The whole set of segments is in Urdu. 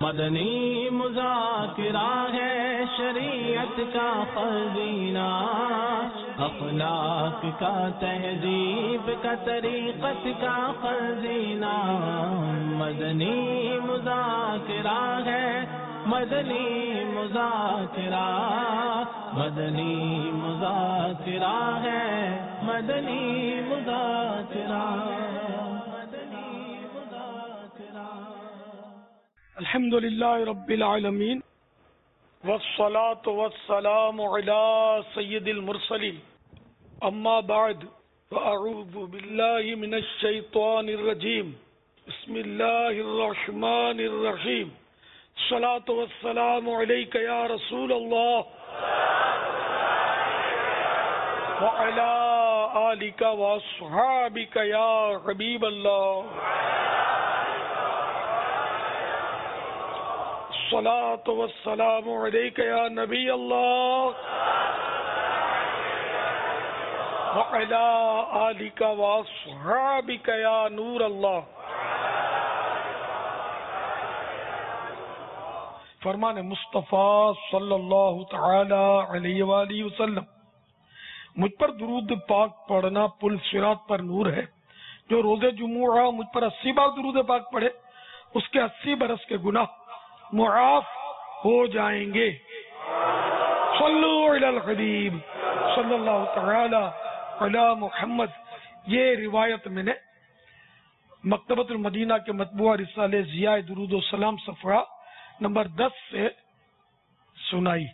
مدنی مذاکرہ ہے شریعت کا خزینہ، اخلاق کا تہذیب کا طریقت کا خزینہ، مدنی مذاکرہ ہے، مدنی مذاکرہ، مدنی مذاکرہ ہے، مدنی مذاکرہ، مدنی مذاکرہ۔ الحمد للہ رب العالمین والصلاة والسلام علی سید المرسلین، اما بعد فاعوذ باللہ من الشیطان الرجیم، بسم اللہ الرحمن الرحیم، الصلاة والسلام علیک یا رسول اللہ وعلی آلک واصحابک یا حبیب اللہ، الصلاة والسلام علیک یا نبی اللہ وعلی آلک واصحابک یا نور اللہ۔ فرمان مصطفیٰ صلی اللہ تعالی علیہ وآلہ وسلم، مجھ پر درود پاک پڑھنا پل صراط پر نور ہے، جو روز جمعہ مجھ پر 80 بار درود پاک پڑھے اس کے 80 برس کے گناہ معاف ہو جائیں گے۔ صلو علی الحبیب صلی اللہ تعالی علی محمد۔ یہ روایت میں نے مکتبۃ المدینہ کے مطبوعہ رسالے ضیاء درود و سلام صفحہ نمبر 10 سے سنائی۔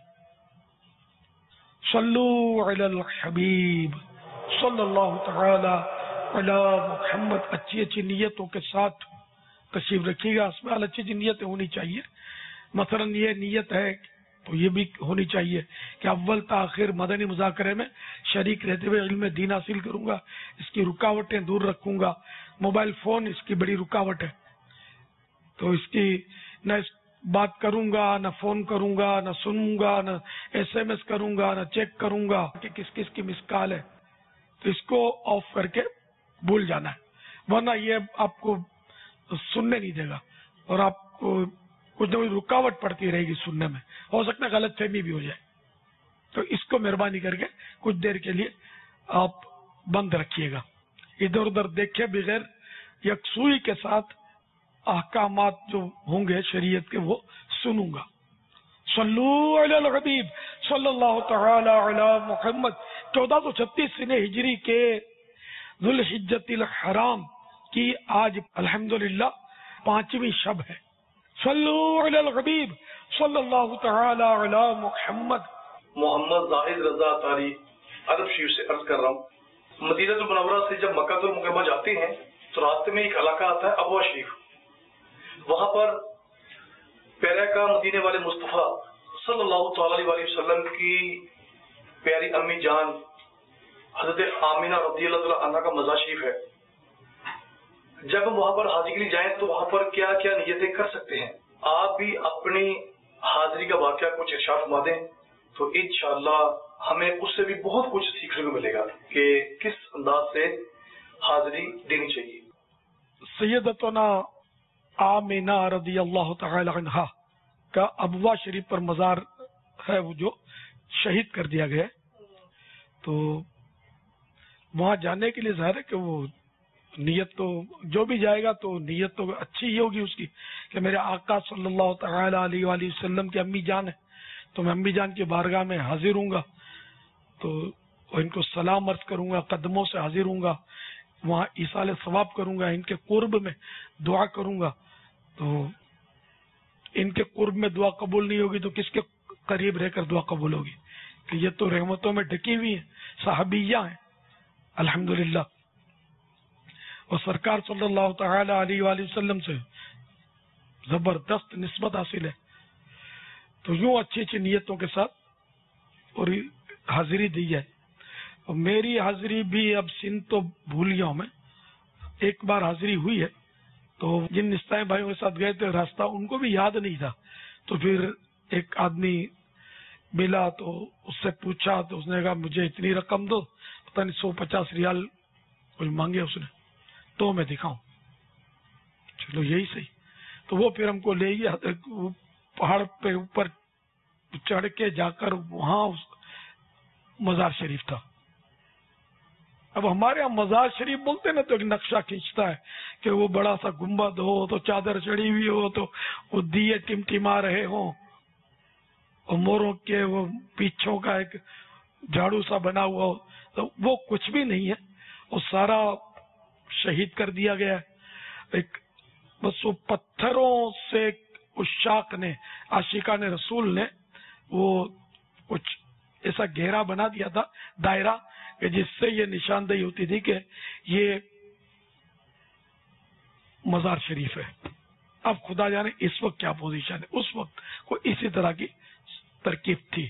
صلو علی الحبیب صلی اللہ تعالی علی محمد۔ اچھی اچھی نیتوں کے ساتھ تشریف رکھیے گا، اس میں اچھی اچھی نیتیں ہونی چاہیے۔ مثلا یہ نیت ہے تو یہ بھی ہونی چاہیے کہ اول تاخیر مدنی مذاکرے میں شریک رہتے ہوئے علم دین حاصل کروں گا، اس کی رکاوٹیں دور رکھوں گا۔ موبائل فون اس کی بڑی رکاوٹ ہے، تو اس کی نہ بات کروں گا، نہ فون کروں گا، نہ سنوں گا، نہ SMS کروں گا، نہ چیک کروں گا کہ کس کس کی مس کال ہے، تو اس کو آف کر کے بھول جانا ہے، ورنہ یہ آپ کو سننے نہیں دے گا اور آپ کو کچھ نہ کچھ رکاوٹ پڑتی رہے گی سننے میں، ہو سکتا ہے غلط فہمی بھی ہو جائے۔ تو اس کو مہربانی کر کے کچھ دیر کے لیے آپ بند رکھیے گا، ادھر ادھر دیکھے بغیر یکسوئی کے ساتھ احکامات جو ہوں گے شریعت کے وہ سنوں گا۔ صلو علی الحبیب صلی اللہ تعالی علی محمد۔ 1436 سنہ ہجری کے ذوالحجۃ الحرام کی آج الحمدللہ 5ویں شب ہے۔ صلو علی الحبیب صلی اللہ تعالی علی محمد۔ محمد زاہد رضا اطاری عرب شریف سے عرض کر رہا ہوں، مدینہ المنورہ سے جب مکہ المکرمہ جاتے ہیں تو راستے میں ایک علاقہ آتا ہے ابوا شریف، وہاں پر پیرا مدینے والے مصطفیٰ صلی اللہ تعالی علیہ وسلم کی پیاری امی جان حضرت آمینہ رضی اللہ تعالی عنہا کا مزار شریف ہے۔ جب ہم وہاں پر حاضری کے لیے جائیں تو وہاں پر کیا کیا نیتیں کر سکتے ہیں، آپ بھی اپنی حاضری کا واقعہ کچھ ارشاد فرما دیں تو انشاءاللہ ہمیں اس سے بھی بہت کچھ سیکھنے کو ملے گا کہ کس انداز سے حاضری دینی چاہیے۔ سیدتنا آمینہ رضی اللہ تعالی عنہا کا ابوا شریف پر مزار ہے، وہ جو شہید کر دیا گیا، تو وہاں جانے کے لیے ظاہر ہے کہ وہ نیت تو جو بھی جائے گا تو نیت تو اچھی ہی ہوگی اس کی کہ میرے آقا صلی اللہ تعالی علیہ وآلہ وسلم کی امی جان ہے، تو میں امی جان کی بارگاہ میں حاضر ہوں گا، تو ان کو سلام عرض کروں گا، قدموں سے حاضر ہوں گا، وہاں ایصال ثواب کروں گا، ان کے قرب میں دعا کروں گا۔ تو ان کے قرب میں دعا قبول نہیں ہوگی تو کس کے قریب رہ کر دعا قبول ہوگی؟ کہ یہ تو رحمتوں میں ڈھکی ہوئی ہیں، صحابیہ ہیں الحمدللہ، اور سرکار صلی اللہ تعالی علیہ وآلہ وسلم سے زبردست نسبت حاصل ہے۔ تو یوں اچھی اچھی نیتوں کے ساتھ اور حاضری دی جائے۔ اور میری حاضری بھی اب سن تو بھول گیا ہوں میں، ایک بار حاضری ہوئی ہے، تو جن نستائیں بھائیوں کے ساتھ گئے تھے راستہ ان کو بھی یاد نہیں تھا، تو پھر ایک آدمی ملا تو اس سے پوچھا تو اس نے کہا مجھے اتنی رقم دو، پتہ نہیں 150 ریال کچھ مانگے اس نے، تو میں دکھاؤں، چلو یہی صحیح، تو وہ پھر ہم کو لے گیا پہاڑ پہ اوپر چڑھ کے جا کر وہاں مزار شریف تھا. اب ہمارے یہاں مزار شریف بولتے نا تو ایک نقشہ کھینچتا ہے کہ وہ بڑا سا گنبد ہو تو چادر چڑھی ہوئی ہو تو وہ دیے ٹمٹما رہے ہوں اور موروں کے وہ پیچھوں کا ایک جھاڑو سا بنا ہوا ہو. تو وہ کچھ بھی نہیں ہے، وہ سارا شہید کر دیا گیا ہے. ایک بس وہ پتھروں سے عشاق نے، عاشقان رسول نے وہ کچھ ایسا گہرا بنا دیا تھا دائرہ کہ جس سے یہ نشاندہی ہوتی تھی کہ یہ مزار شریف ہے. اب خدا جانے اس وقت کیا پوزیشن ہے، اس وقت کوئی اسی طرح کی ترکیب تھی.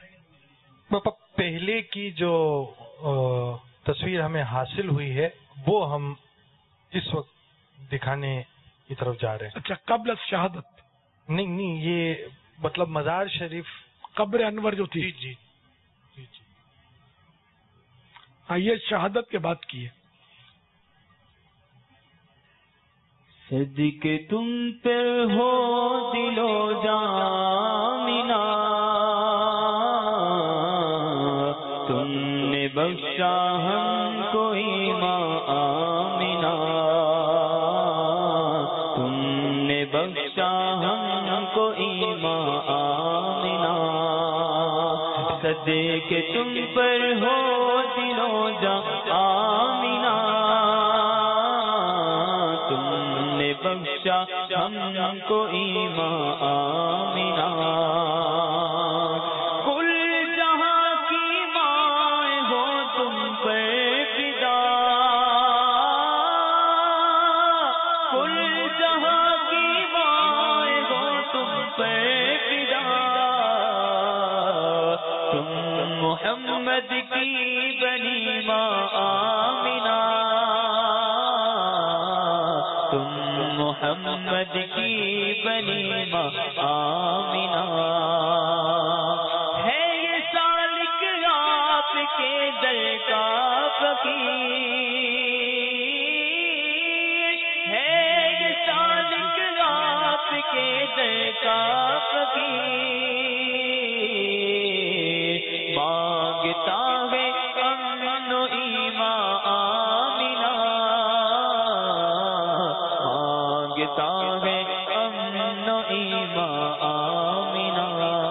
پہلے کی جو تصویر ہمیں حاصل ہوئی ہے وہ ہم اس وقت دکھانے کی طرف جا رہے ہیں. اچھا، قبل شہادت؟ نہیں، یہ مطلب مزار شریف قبر انور جو تھی. جی. ہاں، یہ شہادت کے بعد کی ہے. صدقے تم پہ ہو دل و جان، تم نے بخشا ہم کو ایمان آمنہ، تم نے بخشا ہم کو ایمان آمنہ. صدقے تم پر ہو دل و جان آمنہ، تم نے بخشا ہم کو ایمان آمنہ. کل جہاں کی ماں ہو تم پر فدا، کل جہاں کی ماں ہو تم پر فدا. تم محمد کی بنی ماں آمنہ، تم محمد کی بنی ماں آمنہ. ہے یہ سالک آپ کے در کا فقیر، ہے یہ سالک آپ کے در کا فقیر. مانگتا ہے امن و ایمان آمنہ، مانگتا ہے امن و ایمان آمنہ.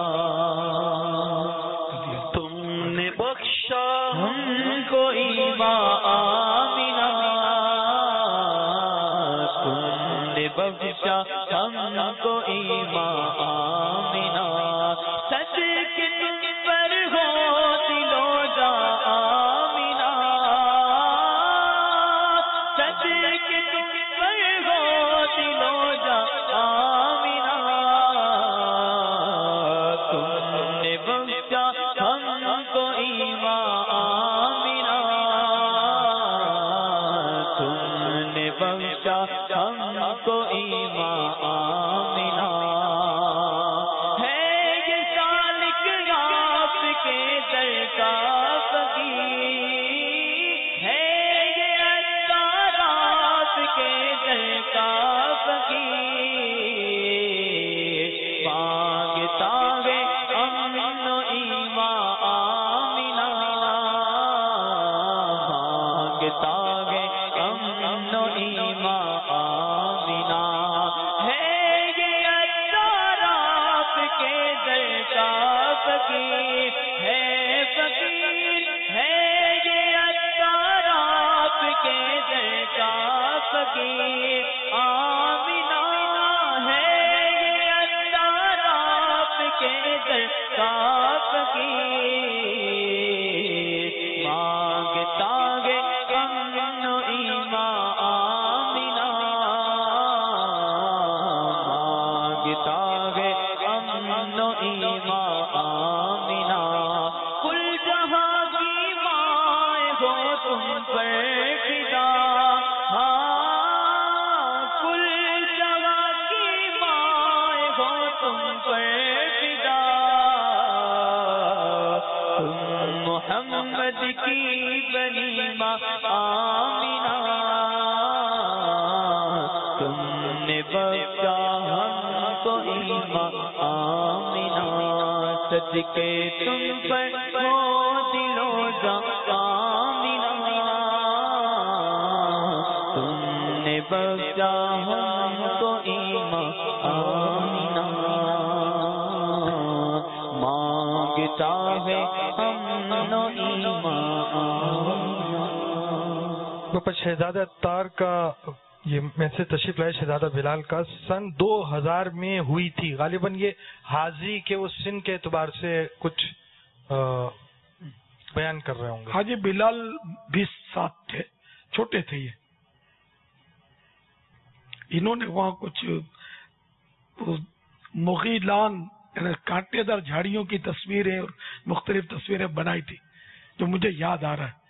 تم نے بخشا ہم کو ایمان آمنہ، تم نے بخشا ہم کو ایمان آمنہ. صدقے تم پر ہو دل و جان آمنہ، صدقے تم پر ہو دل و جان آمنہ. تم نے بخشا ہم کو ایمان آمنہ، تم نے بخشا ہم کو ایمان آمنہ. ہے یہ سالک آپ کے در کا فقیر، ہے یہ عطار آپ کے در کا فقیر. مانگتا ہے امن و ایمان آمنہ، مانگتا ہے امن و ایمان آمنہ. ہے یہ عطار آپ کے در کا فقیر، ہے فقیر، ہے یہ عطار آپ کے در کا فقیر. آمنہ ہے یہ عطار آپ کے در کا فقیر. مانگتا ہے امن و ایمان آمنہ، مانگتا ہے امن و ایمان آمنہ. کل جہاں کی ماں ہو تم پر فدا، ہاں کل جگہ کی ماں ہو تم پر فدا. تم محمد کی بنی ماں آمنہ، تم نے بخشا ماں آمینہ صدقے تم پر ہو دلوں جاں آمینہ تم نے بخشا ہم کو ایمان آمینہ مانگتا ہے ہم نو ایمان. باپا شہزادہ تار کا یہ میں سے تشریف لائے شہزادہ بلال کا سن 2000 میں ہوئی تھی. غالباً یہ حاضری کے وہ سن کے اعتبار سے کچھ بیان کر رہے ہوں گے. حاجی بلال بھی ساتھ تھے، چھوٹے تھے یہ. انہوں نے وہاں کچھ مغیلان یعنی کانٹے دار جھاڑیوں کی تصویریں اور مختلف تصویریں بنائی تھی جو مجھے یاد آ رہا ہے.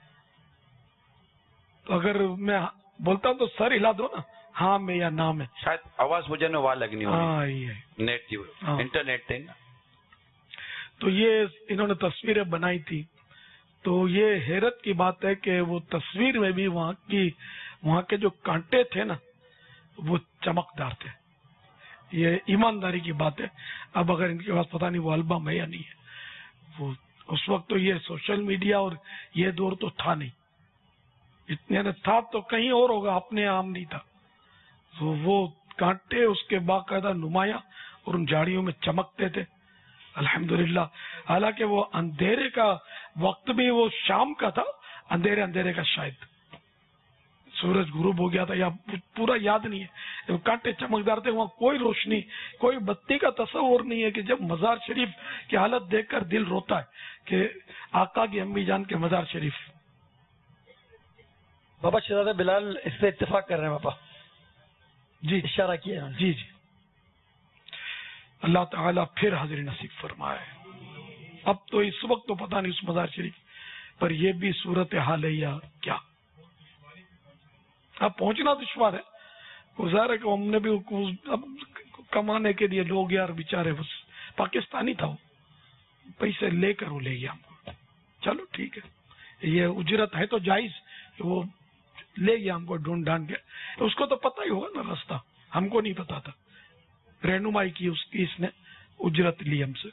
تو اگر میں بولتا ہوں تو سر ہلا دو نا، ہاں میں یا نہ میں. شاید آواز مجھے نے وہاں لگنی ہاں ہوگی، یہ نیٹ تھی، انٹرنیٹ تھے نا. تو یہ انہوں نے تصویریں بنائی تھی. تو یہ حیرت کی بات ہے کہ وہ تصویر میں بھی وہاں کے جو کانٹے تھے نا وہ چمکدار تھے. یہ ایمانداری کی بات ہے. اب اگر ان کے پاس پتہ نہیں وہ البم ہے یا نہیں ہے. وہ اس وقت تو یہ سوشل میڈیا اور یہ دور تو تھا نہیں، اتنے تھا تو کہیں اور ہوگا، اپنے عام نہیں تھا. تو وہ کانٹے اس کے باقاعدہ نمایاں اور ان جھاڑیوں میں چمکتے تھے الحمدللہ. حالانکہ وہ اندھیرے کا وقت بھی وہ شام کا تھا، اندھیرے کا شاید سورج غروب ہو گیا تھا یا پورا یاد نہیں ہے. کانٹے چمکدار تھے، وہاں کوئی روشنی کوئی بتی کا تصور نہیں ہے. کہ جب مزار شریف کی حالت دیکھ کر دل روتا ہے کہ آقا کی امی جان کے مزار شریف. بابا شہزادہ بلال اس سے اتفاق کر رہے ہیں. بابا جی اشارہ کیا. جی اللہ تعالیٰ پھر حاضری نصیب فرمائے. اب تو اس وقت تو پتہ نہیں اس مزار شریف پر یہ بھی صورت حال ہے یا کیا. اب پہنچنا دشوار ہے. گزار ہے کہ ہم نے بھی اب کمانے کے لیے لوگ یار بیچارے بس پاکستانی تھا وہ پیسے لے کر وہ لے گیا ہم کو. چلو ٹھیک ہے، یہ اجرت ہے تو جائز کہ وہ لے گیا ہم کو ڈھونڈ ڈھانڈ کے. اس کو تو پتہ ہی ہوگا نا راستہ، ہم کو نہیں پتا تھا. رہنمائی کی اس نے اجرت لی ہم سے.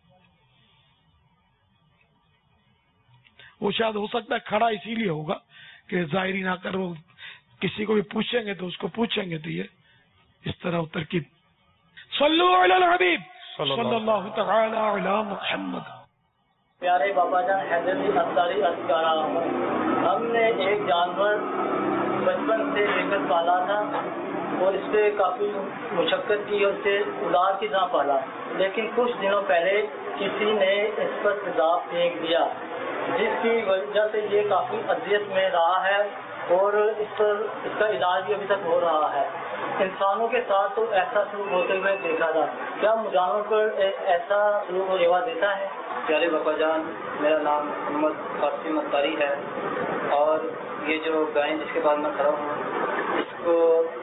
وہ شاید ہو سکتا ہے کھڑا اسی لیے ہوگا کہ ظاہری نہ کر وہ کسی کو بھی پوچھیں گے تو اس کو پوچھیں گے تو یہ اس طرح ترکیب. صلو علی الحبیب صلی اللہ تعالی علی محمد. پیارے بابا جان حیدر علی انصاری عرض کر رہا ہوں، ہم نے ایک جانور بچپن سے لے کر پالا تھا اور اس پہ کافی مشقت کی اور اسے اولاد کی طرح پالا، لیکن کچھ دنوں پہلے کسی نے اس پر تیزاب پھینک دیا جس کی وجہ سے یہ کافی اذیت میں رہا ہے اور اس کا علاج بھی ابھی تک ہو رہا ہے. انسانوں کے ساتھ تو ایسا سلوک ہوتے ہوئے دیکھا تھا، کیا جانور پر ایسا سلوک و رواج دیتا ہے؟ پیارے بابا جان، میرا نام محمد قاسم انصاری ہے اور یہ جو گائے جس کے بعد میں کھڑا ہوں اس کو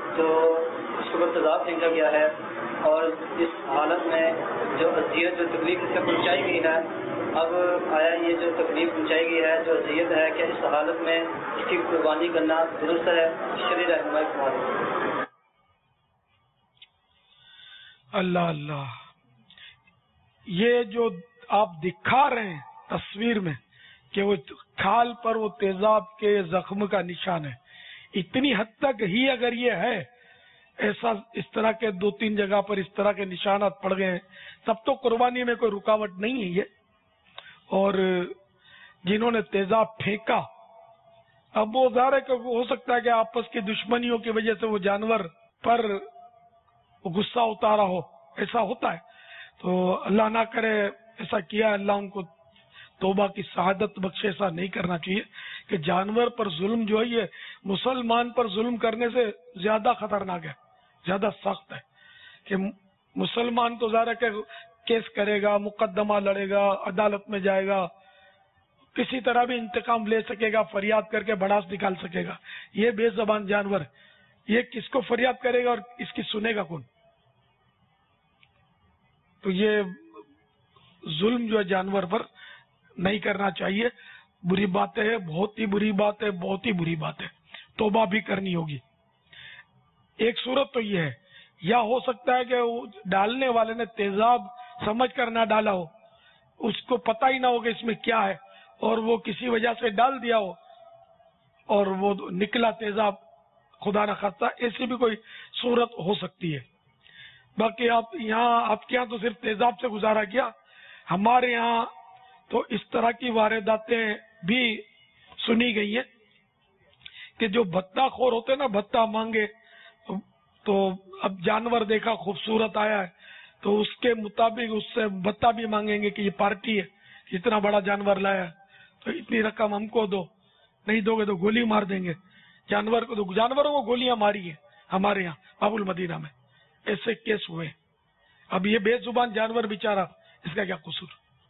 تیزاب پھینکا گیا ہے اور اس حالت میں جو اذیت جو تکلیف اس سے پہنچائی گئی ہے، اب آیا یہ جو تکلیف پہنچائی گئی ہے جو اذیت ہے کہ اس حالت میں اس کی قربانی کرنا درست ہے؟ شرعی رہنمائی فرمائیں. اللہ اللہ، یہ جو آپ دکھا رہے ہیں تصویر میں کہ وہ کھال پر وہ تیزاب کے زخم کا نشان ہے، اتنی حد تک ہی اگر یہ ہے ایسا اس طرح کے 2-3 جگہ پر اس طرح کے نشانات پڑ گئے ہیں تب تو قربانی میں کوئی رکاوٹ نہیں ہے یہ. اور جنہوں نے تیزاب پھینکا اب وہ ظاہر ہے کہ ہو سکتا ہے کہ آپس کی دشمنیوں کی وجہ سے وہ جانور پر غصہ اتارا ہو، ایسا ہوتا ہے. تو اللہ نہ کرے ایسا کیا، اللہ ان کو توبہ کی سعادت بخشے. ایسا نہیں کرنا چاہیے کہ جانور پر ظلم جو ہے یہ مسلمان پر ظلم کرنے سے زیادہ خطرناک ہے، زیادہ سخت ہے. کہ مسلمان تو ظاہر ہے کہ کیس کرے گا، مقدمہ لڑے گا، عدالت میں جائے گا، کسی طرح بھی انتقام لے سکے گا، فریاد کر کے بڑاس نکال سکے گا. یہ بے زبان جانور یہ کس کو فریاد کرے گا اور اس کی سنے گا کون؟ تو یہ ظلم جو ہے جانور پر نہیں کرنا چاہیے. بری بات ہے، بہت ہی بری بات ہے، بہت ہی بری بات ہے. توبہ بھی کرنی ہوگی. ایک صورت تو یہ ہے، یا ہو سکتا ہے کہ وہ ڈالنے والے نے تیزاب سمجھ کر نہ ڈالا ہو، اس کو پتہ ہی نہ ہو کہ اس میں کیا ہے، اور وہ کسی وجہ سے ڈال دیا ہو اور وہ نکلا تیزاب، خدا نہ خواستہ، ایسی بھی کوئی صورت ہو سکتی ہے۔ باقی آپ کے یہاں تو صرف تیزاب سے گزارا کیا، ہمارے یہاں تو اس طرح کی وارداتیں بھی سنی گئی ہیں کہ جو بھتہ خور ہوتے ہیں نا، بھتہ مانگے، تو اب جانور دیکھا خوبصورت آیا ہے تو اس کے مطابق اس سے بھتہ بھی مانگیں گے کہ یہ پارٹی ہے، اتنا بڑا جانور لایا ہے تو اتنی رقم ہم کو دو، نہیں دو گے تو گولی مار دیں گے۔ جانوروں کو گولیاں ماری ہیں ہمارے یہاں باب المدینہ میں، ایسے کیس ہوئے۔ اب یہ بے زبان جانور بیچارہ، اس کا کیا قصور؟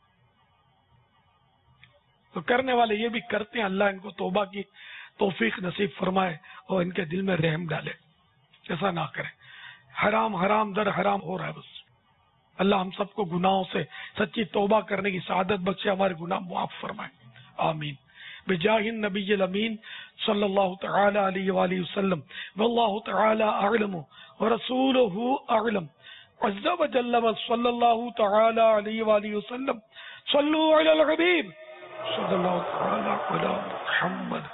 تو کرنے والے یہ بھی کرتے ہیں، اللہ ان کو توبہ کی توفیق نصیب فرمائے اور ان کے دل میں رحم ڈالے، ایسا نہ کرے۔ حرام در حرام ہو رہا ہے بس۔ اللہ ہم سب کو گناہوں سے سچی توبہ کرنے کی سعادت بخشے، ہمارے گناہ معاف فرمائے، آمین۔ بجاہ النبی الامین صلی اللہ تعالی علیہ وآلہ وسلم، واللہ تعالی اعلم ورسولہ اعلم، عز وجل، صلی اللہ تعالی علیہ وآلہ وسلم، صلو علی الحبیب صلی اللہ تعالی علی محمد۔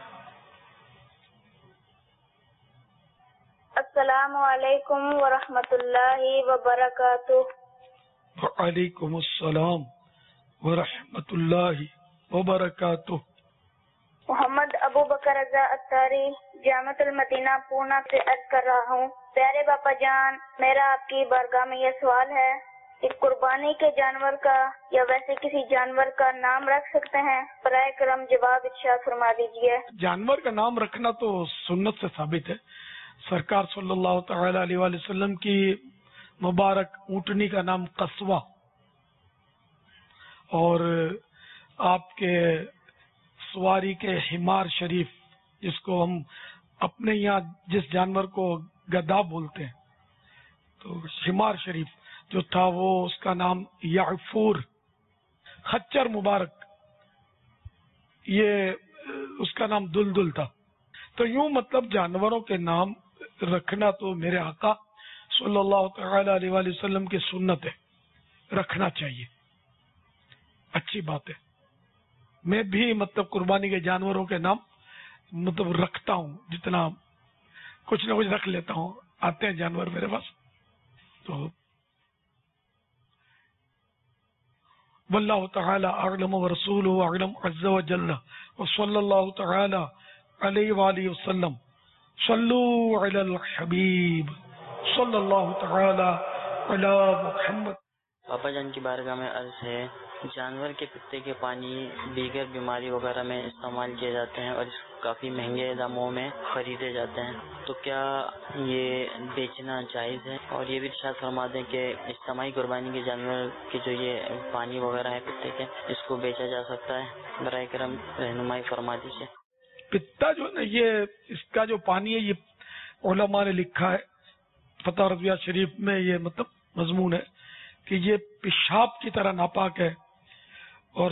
السلام علیکم ورحمۃ اللہ وبرکاتہ۔ وعلیکم السلام ورحمۃ اللہ وبرکاتہ۔ محمد ابو بکر رضا اتاری، جامعۃ المدینہ پونا سے عرض کر رہا ہوں۔ پیارے باپا جان، میرا آپ کی بارگاہ میں یہ سوال ہے کہ قربانی کے جانور کا یا ویسے کسی جانور کا نام رکھ سکتے ہیں؟ برائے کرم جواب ارشاد فرما دیجیے۔ جانور کا نام رکھنا تو سنت سے ثابت ہے۔ سرکار صلی اللہ تعالی علیہ وآلہ وسلم کی مبارک اونٹنی کا نام قصوہ، اور آپ کے سواری کے حمار شریف، جس کو ہم اپنے یہاں جس جانور کو گدھا بولتے ہیں، تو حمار شریف جو تھا وہ اس کا نام یعفور، خچر مبارک، یہ اس کا نام دلدل تھا۔ تو یوں مطلب جانوروں کے نام رکھنا تو میرے آقا صلی اللہ تعالی علیہ وآلہ وسلم کی سنت ہے، رکھنا چاہیے، اچھی بات ہے۔ میں بھی مطلب قربانی کے جانوروں کے نام مطلب رکھتا ہوں، جتنا کچھ نہ کچھ رکھ لیتا ہوں، آتے ہیں جانور میرے پاس تو۔ واللہ تعالی اعلم ورسولہ اعلم عز وجل، وصلی اللہ تعالی علیہ وآلہ وسلم، صلو علی الحبیب صلی اللہ تعالی علی محمد۔ پاپا جان کی بارگاہ میں عرض ہے، جانور کے پتے کے پانی دیگر بیماری وغیرہ میں استعمال کیے جاتے ہیں اور اس کافی مہنگے داموں میں خریدے جاتے ہیں، تو کیا یہ بیچنا جائز ہے؟ اور یہ بھی ارشاد فرما دیں کہ اجتماعی قربانی کے جانور کے جو یہ پانی وغیرہ ہے پتے کے، اس کو بیچا جا سکتا ہے؟ برائے کرم رہنمائی فرما دیجیے۔ پتا جو ہے نا، یہ اس کا جو پانی ہے، یہ علماء نے لکھا ہے فتح رضویہ شریف میں، یہ مطلب مضمون ہے کہ یہ پیشاب کی طرح ناپاک ہے، اور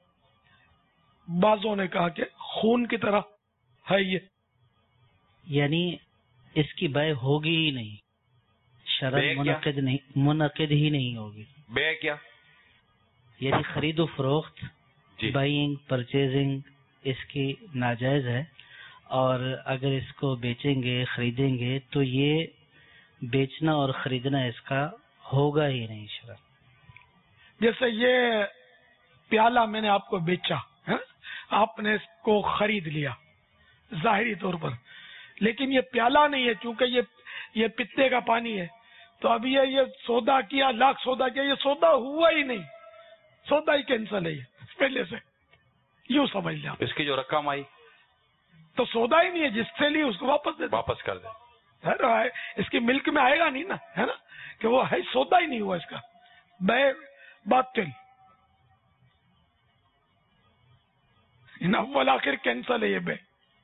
بعضوں نے کہا کہ خون کی طرح ہے یہ، یعنی اس کی بے ہوگی ہی نہیں، شرعاً منعقد ہی نہیں ہوگی۔ بے کیا؟ یعنی خرید و فروخت، بائنگ پرچیزنگ اس کی ناجائز ہے، اور اگر اس کو بیچیں گے خریدیں گے تو یہ بیچنا اور خریدنا اس کا ہوگا ہی نہیں شرعاً۔ جیسے یہ پیالہ میں نے آپ کو بیچا ہے، آپ نے اس کو خرید لیا ظاہری طور پر، لیکن یہ پیالہ نہیں ہے، چونکہ یہ پتے کا پانی ہے، تو اب یہ سودا کیا، لاکھ سودا کیا، یہ سودا ہوا ہی نہیں، سودا ہی کینسل ہے یہ پہلے سے، یوں سمجھ لیں۔ اس کی جو رقم آئی تو سودا ہی نہیں ہے، جس سے لی اس کو واپس کر دیں، اس کی ملک میں آئے گا نہیں نا، ہے نا، کہ وہ ہے سودا ہی نہیں ہوا اس کا، بے باطل، ان اول آخر کینسل ہے یہ بے۔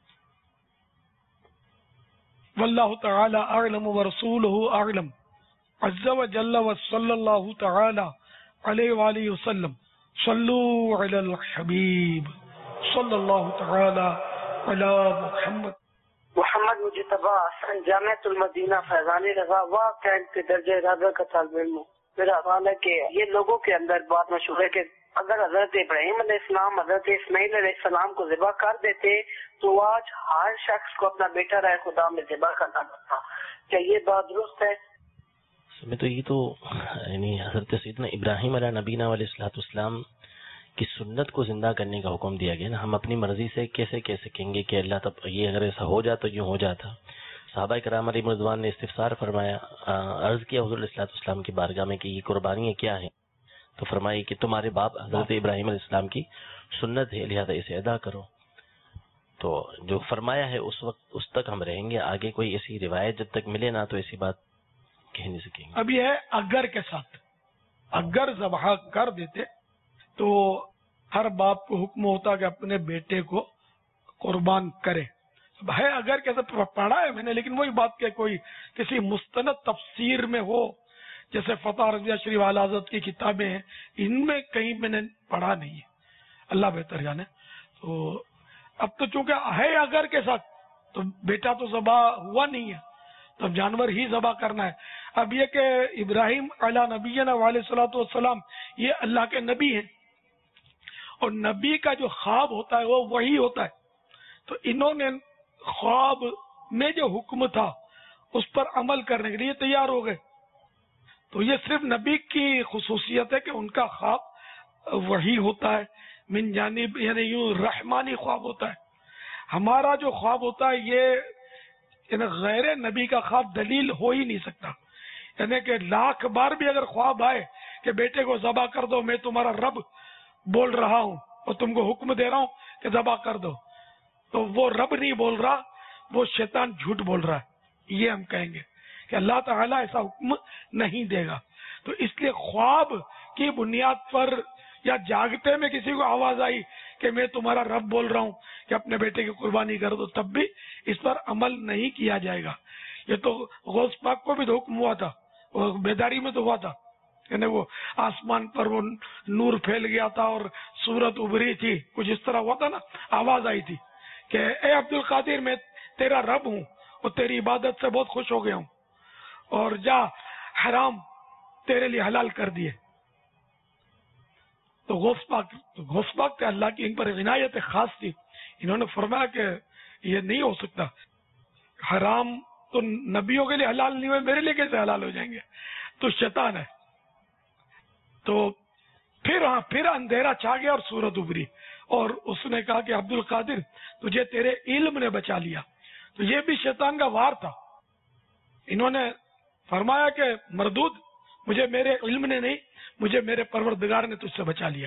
واللہ تعالی اعلم ورسولہ اعلم عز وجل، وصلی اللہ تعالی علیہ وآلہ وسلم، صلو علی الحبیب صلی اللہ تعالی علی محمد۔ محمد مجتبی حسن جامعۃ المدینہ فیضانی رضا وا کینٹ کے درجہ رابع کا طالب علم ہوں۔ میرا سوال ہے کہ یہ لوگوں کے اندر بات مشہور ہے کہ اگر حضرت ابراہیم علیہ السلام حضرت اسماعیل علیہ السلام کو ذبح کر دیتے تو آج ہر شخص کو اپنا بیٹا رائے خدا میں ذبح کرنا پڑتا، کیا یہ بات درست ہے؟ میں تو یہ تو یعنی حضرت سیدنا ابراہیم علیہ نبینا علیہ الصلوۃ والسلام کی سنت کو زندہ کرنے کا حکم دیا گیا نا. ہم اپنی مرضی سے کیسے کہہ سکیں گے کہ اللہ تب یہ اگر ایسا ہو جاتا یوں ہو جاتا. صحابہ کرام علیہ رضوان نے استفسار فرمایا، عرض کیا حضور علیہ الصلوۃ والسلام کی بارگاہ میں کہ یہ قربانیاں کیا ہیں، تو فرمائی کہ تمہارے باپ حضرت ابراہیم علیہ السلام کی سنت ہے لہذا اسے ادا کرو. تو جو فرمایا ہے اس وقت اس تک ہم رہیں گے، آگے کوئی ایسی روایت جب تک ملے نا تو ایسی بات کہہ نہیں سکیں گے. اب یہ ہے اگر کے ساتھ، اگر ذبح کر دیتے تو ہر باپ کو حکم ہوتا کہ اپنے بیٹے کو قربان کرے. اب ہے اگر کیسے پڑھا ہے میں نے، لیکن وہی بات کہ کوئی کسی مستند تفسیر میں ہو، جیسے فتح رضیہ شریف اعلی حضرت کی کتابیں ہیں، ان میں کہیں میں نے پڑھا نہیں ہے، اللہ بہتر جانے. تو اب تو چونکہ ہے اگر کے ساتھ تو بیٹا تو ذبح ہوا نہیں ہے، تو اب جانور ہی ذبح کرنا ہے. اب یہ کہ ابراہیم علیہ نبینا علیہ الصلوۃ والسلام یہ اللہ کے نبی ہیں، اور نبی کا جو خواب ہوتا ہے وہ وہی ہوتا ہے. تو انہوں نے خواب میں جو حکم تھا اس پر عمل کرنے کے لیے تیار ہو گئے. تو یہ صرف نبی کی خصوصیت ہے کہ ان کا خواب وہی ہوتا ہے من جانب، یعنی یوں رحمانی خواب ہوتا ہے. ہمارا جو خواب ہوتا ہے یہ یعنی غیر نبی کا خواب دلیل ہو ہی نہیں سکتا. یعنی کہ لاکھ بار بھی اگر خواب آئے کہ بیٹے کو ذبح کر دو، میں تمہارا رب بول رہا ہوں اور تم کو حکم دے رہا ہوں کہ ذبح کر دو، تو وہ رب نہیں بول رہا، وہ شیطان جھوٹ بول رہا ہے. یہ ہم کہیں گے کہ اللہ تعالیٰ ایسا حکم نہیں دے گا. تو اس لیے خواب کی بنیاد پر یا جاگتے میں کسی کو آواز آئی کہ میں تمہارا رب بول رہا ہوں کہ اپنے بیٹے کی قربانی کر دو، تب بھی اس پر عمل نہیں کیا جائے گا. یہ تو غوث پاک کو بھی تو حکم ہوا تھا، وہ بیداری میں تو ہوا تھا، یعنی وہ آسمان پر وہ نور پھیل گیا تھا اور سورت ابھری تھی، کچھ اس طرح ہوا تھا نا، آواز آئی تھی کہ اے عبد القادر میں تیرا رب ہوں اور تیری عبادت سے بہت خوش ہو گیا ہوں، اور جا حرام تیرے لیے حلال کر دیے. تو غوث پاک کے اللہ کی ان پر عنایت خاص تھی. انہوں نے فرمایا کہ یہ نہیں ہو سکتا، حرام تو نبیوں کے لیے حلال نہیں ہوئے، میرے لیے کیسے حلال ہو جائیں گے؟ تو شیطان ہے. تو پھر اندھیرا چھا گیا اور سورت ابھری، اور اس نے کہا کہ عبد القادر تجھے تیرے علم نے بچا لیا. تو یہ بھی شیطان کا وار تھا. انہوں نے فرمایا کہ مردود، مجھے میرے علم نے نہیں، مجھے میرے پروردگار نے تجھ سے بچا لیا.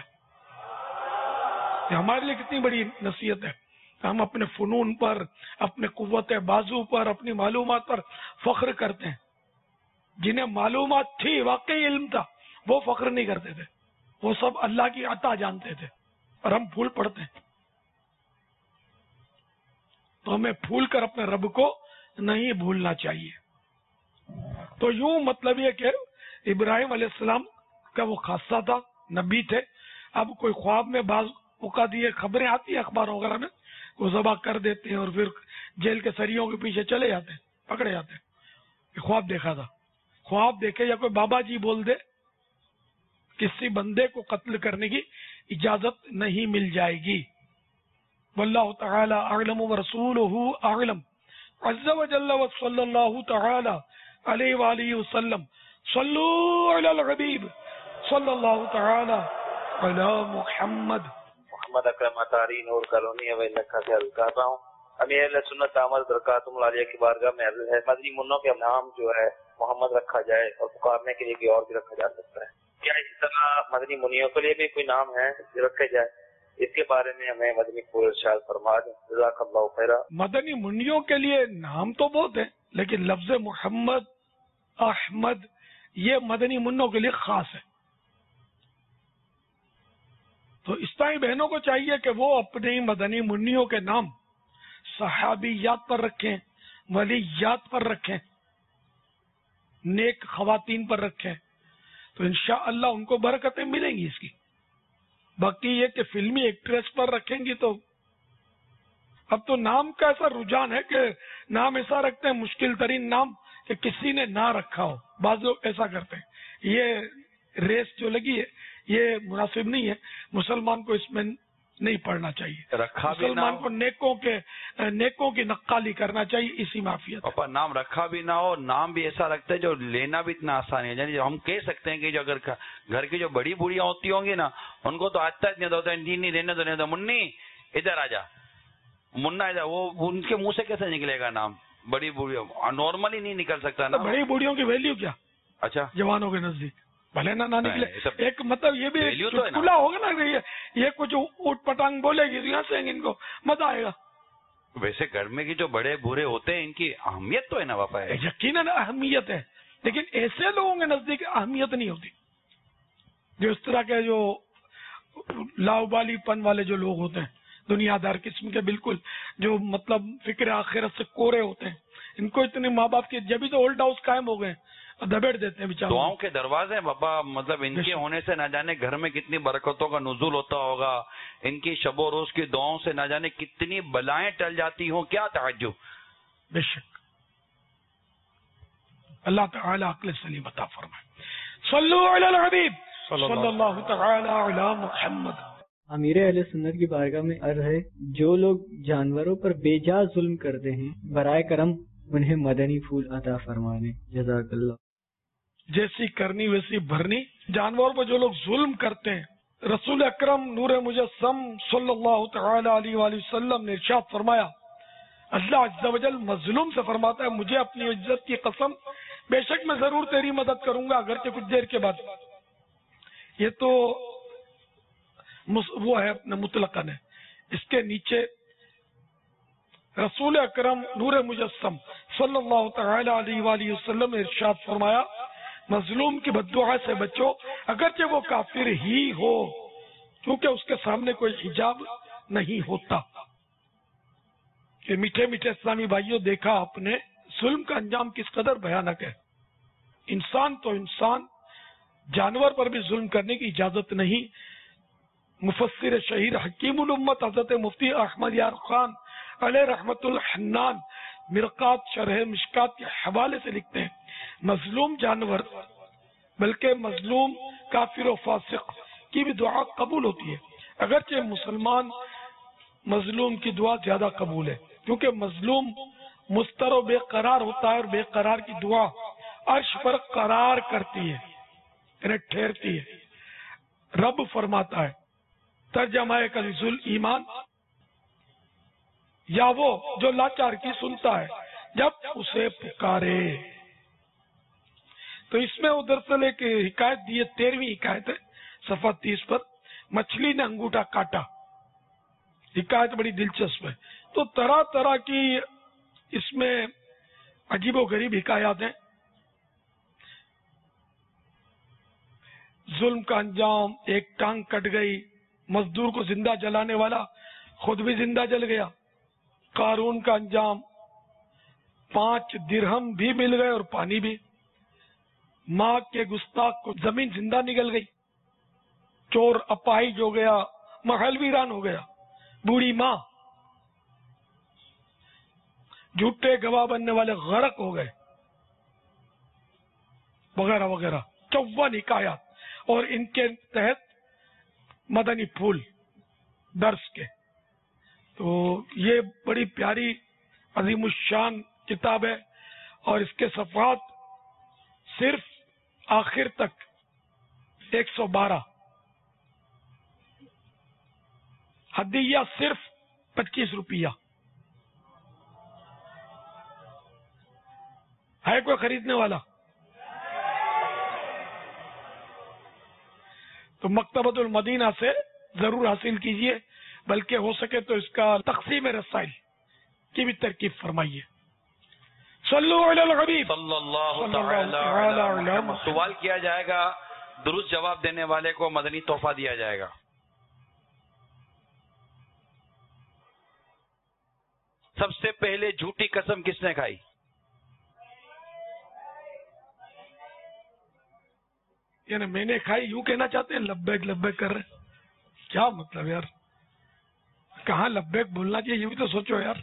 یہ ہمارے لیے کتنی بڑی نصیحت ہے. ہم اپنے فنون پر، اپنے قوت بازو پر، اپنی معلومات پر فخر کرتے ہیں. جنہیں معلومات تھی، واقعی علم تھا، وہ فخر نہیں کرتے تھے، وہ سب اللہ کی عطا جانتے تھے، اور ہم پھول پڑتے ہیں. تو ہمیں پھول کر اپنے رب کو نہیں بھولنا چاہیے. تو یوں مطلب یہ کہ ابراہیم علیہ السلام کا وہ خاصہ تھا، نبی تھے. اب کوئی خواب میں بعض اوقات یہ خبریں آتی ہیں اخباروں وغیرہ میں، وہ ذبح کر دیتے ہیں اور پھر جیل کے سریوں کے پیچھے چلے جاتے ہیں، پکڑے جاتے ہیں کہ خواب دیکھا تھا. خواب دیکھے یا کوئی بابا جی بول دے، کسی بندے کو قتل کرنے کی اجازت نہیں مل جائے گی. واللہ تعالی اعلم ورسولہ اعلم عز وجل وصلی اللہ تعالی علیہ وآلہ وسلم. صلو علی الحبیب صلی اللہ تعالی علی محمد. محمد اکرم اطاری نور کالونی اویل لکھا سے عرض کر رہا ہوں. امیر اہل سنت احمد برکاتہم العالیہ کی بارگاہ میں عرض ہے، مدنی منوں کے نام جو ہے محمد رکھا جائے اور پکارنے کے لیے کوئی اور بھی رکھا جا سکتا ہے. کیا اسی طرح مدنی منیوں کے لیے بھی کوئی نام ہے جو رکھے جائے؟ اس کے بارے میں ہمیں مدنی پور ارشاد فرما دیں، جزاک اللہ خیرہ. مدنی منیوں کے لیے نام تو بہت ہیں، لیکن لفظ محمد، احمد یہ مدنی منوں کے لیے خاص ہے. تو اسلامی بہنوں کو چاہیے کہ وہ اپنی مدنی منیوں کے نام صحابیات پر رکھیں، ولیات پر رکھیں، نیک خواتین پر رکھیں، تو انشاءاللہ ان کو برکتیں ملیں گی اس کی. باقی یہ کہ فلمی ایکٹریس پر رکھیں گی تو اب تو نام کا ایسا رجحان ہے کہ نام ایسا رکھتے ہیں مشکل ترین نام کہ کسی نے نہ رکھا ہو. بعض لوگ ایسا کرتے ہیں. یہ ریس جو لگی ہے یہ مناسب نہیں ہے. مسلمان کو اس میں نہیں پڑھنا چاہیے. مسلمان کو نیکوں کی نقالی کرنا چاہیے. اسی معافیت پاپا نام رکھا بھی نہ ہو, نام بھی ایسا رکھتے ہیں جو لینا بھی اتنا آسان ہے. یعنی ہم کہہ سکتے ہیں کہ جو اگر گھر کی جو بڑی بوڑھیاں ہوتی ہوں گی نا, ان کو تو آتا نہیں ہوتا ہے نہیں رہنے دو, رہنے دو, منی ادھر آ جا, منا ادھر, وہ ان کے منہ سے کیسے نکلے گا نام؟ بڑی بوڑھیوں نارملی نہیں نکل سکتا نا. بڑی بوڑھیوں کی ویلیو کیا؟ اچھا جوانوں کے نزدیک بھلے نہ نکلے. ایک مطلب یہ بھی چٹکلا ہوگا نا, یہ کچھ اوٹ پٹانگ بولے گی یہاں سے ان کو مزہ آئے گا. ویسے گھر میں کی جو بڑے بوڑھے ہوتے ہیں ان کی اہمیت تو ہے نا پاپا. یقیناً اہمیت ہے, لیکن ایسے لوگوں کے نزدیک اہمیت نہیں ہوتی جو اس طرح کے جو لاؤبالی پن والے جو لوگ ہوتے ہیں, دنیا دار قسم کے, بالکل جو مطلب فکر آخرت سے کورے ہوتے ہیں. ان کو اتنے ماں باپ کے جبھی تو اولڈ ہاؤس قائم ہو گئے, دبیڑ دیتے ہیں بیچارے. دعاؤں کے دروازے بابا, مطلب ان کے ہونے سے نہ جانے گھر میں کتنی برکتوں کا نزول ہوتا ہوگا. ان کی شب و روز کی دعاؤں سے نہ جانے کتنی بلائیں ٹل جاتی ہوں. کیا تعجب. بے شک اللہ تعالی عقل سلیم عطا فرمائے. صلو علی الحبیب صلی اللہ تعالی علی محمد. امیر اہل سنت کی بارگاہ میں عرض ہے, جو لوگ جانوروں پر بے جا ظلم کرتے ہیں برائے کرم انہیں مدنی پھول عطا فرمانے. جزاک اللہ. جیسی کرنی ویسی بھرنی. جانوروں پر جو لوگ ظلم کرتے ہیں, رسول اکرم نور مجسم صلی اللہ تعالی علیہ وآلہ وسلم نے ارشاد فرمایا, اللہ عز و جل مظلوم سے فرماتا ہے مجھے اپنی عزت کی قسم بے شک میں ضرور تیری مدد کروں گا اگرچہ کچھ دیر کے بعد. یہ تو وہ ہے اپنے مطلقاً ہے. اس کے نیچے رسول اکرم نور مجسم صلی اللہ تعالی علیہ وآلہ وسلم نے ارشاد فرمایا مظلوم کی بددعا سے بچو اگرچہ وہ کافر ہی ہو, کیونکہ اس کے سامنے کوئی حجاب نہیں ہوتا. کہ میٹھے میٹھے اسلامی بھائیوں, دیکھا آپ نے ظلم کا انجام کس قدر بھیانک ہے. انسان تو انسان, جانور پر بھی ظلم کرنے کی اجازت نہیں. مفسر شہیر حکیم الامت حضرت مفتی احمد یار خان علیہ رحمت الحنان مرقات شرح مشکات کے حوالے سے لکھتے ہیں مظلوم جانور بلکہ مظلوم کافر و فاسق کی بھی دعا قبول ہوتی ہے. اگرچہ مسلمان مظلوم کی دعا زیادہ قبول ہے, کیونکہ مظلوم مستر و بے قرار ہوتا ہے, اور بے قرار کی دعا عرش پر قرار کرتی ہے, یعنی ٹھہرتی ہے. رب فرماتا ہے ترجمہ کنز ایمان, یا وہ جو لاچار کی سنتا ہے جب اسے پکارے. تو اس میں ادھر سے ایک حکایت دی ہے, 13ویں حکایت ہے صفحہ 30 پر. مچھلی نے انگوٹھا کاٹا. حکایت بڑی دلچسپ ہے. تو طرح طرح کی اس میں عجیب و غریب حکایات ہیں. ظلم کا انجام, ایک ٹانگ کٹ گئی, مزدور کو زندہ جلانے والا خود بھی زندہ جل گیا. قارون کا انجام, 5 درہم بھی مل گئے اور پانی بھی. ماں کے گستاخ کو زمین زندہ نکل گئی. چور اپاہج ہو گیا, محل ویران ہو گیا. بوڑھی ماں, جھوٹے گواہ بننے والے غرق ہو گئے, وغیرہ وغیرہ. 54 حکایات, اور ان کے تحت مدنی پھول درس کے. تو یہ بڑی پیاری عظیم الشان کتاب ہے, اور اس کے صفحات صرف آخر تک 112, ہدیہ صرف 25 روپیہ. ہے کوئی خریدنے والا؟ تو مکتبۃ المدینہ سے ضرور حاصل کیجئے, بلکہ ہو سکے تو اس کا تقسیم رسائل کی بھی ترکیب فرمائیے. صلو علی الحبیب صلی اللہ تعالی علی محمد. سوال کیا جائے گا, درست جواب دینے والے کو مدنی تحفہ دیا جائے گا. سب سے پہلے جھوٹی قسم کس نے کھائی؟ یعنی میں نے کھائی, یوں کہنا چاہتے ہیں لبیک لبیک کر رہے, کیا مطلب یار؟ کہاں لبیک بولنا چاہیے یہ بھی تو سوچو یار.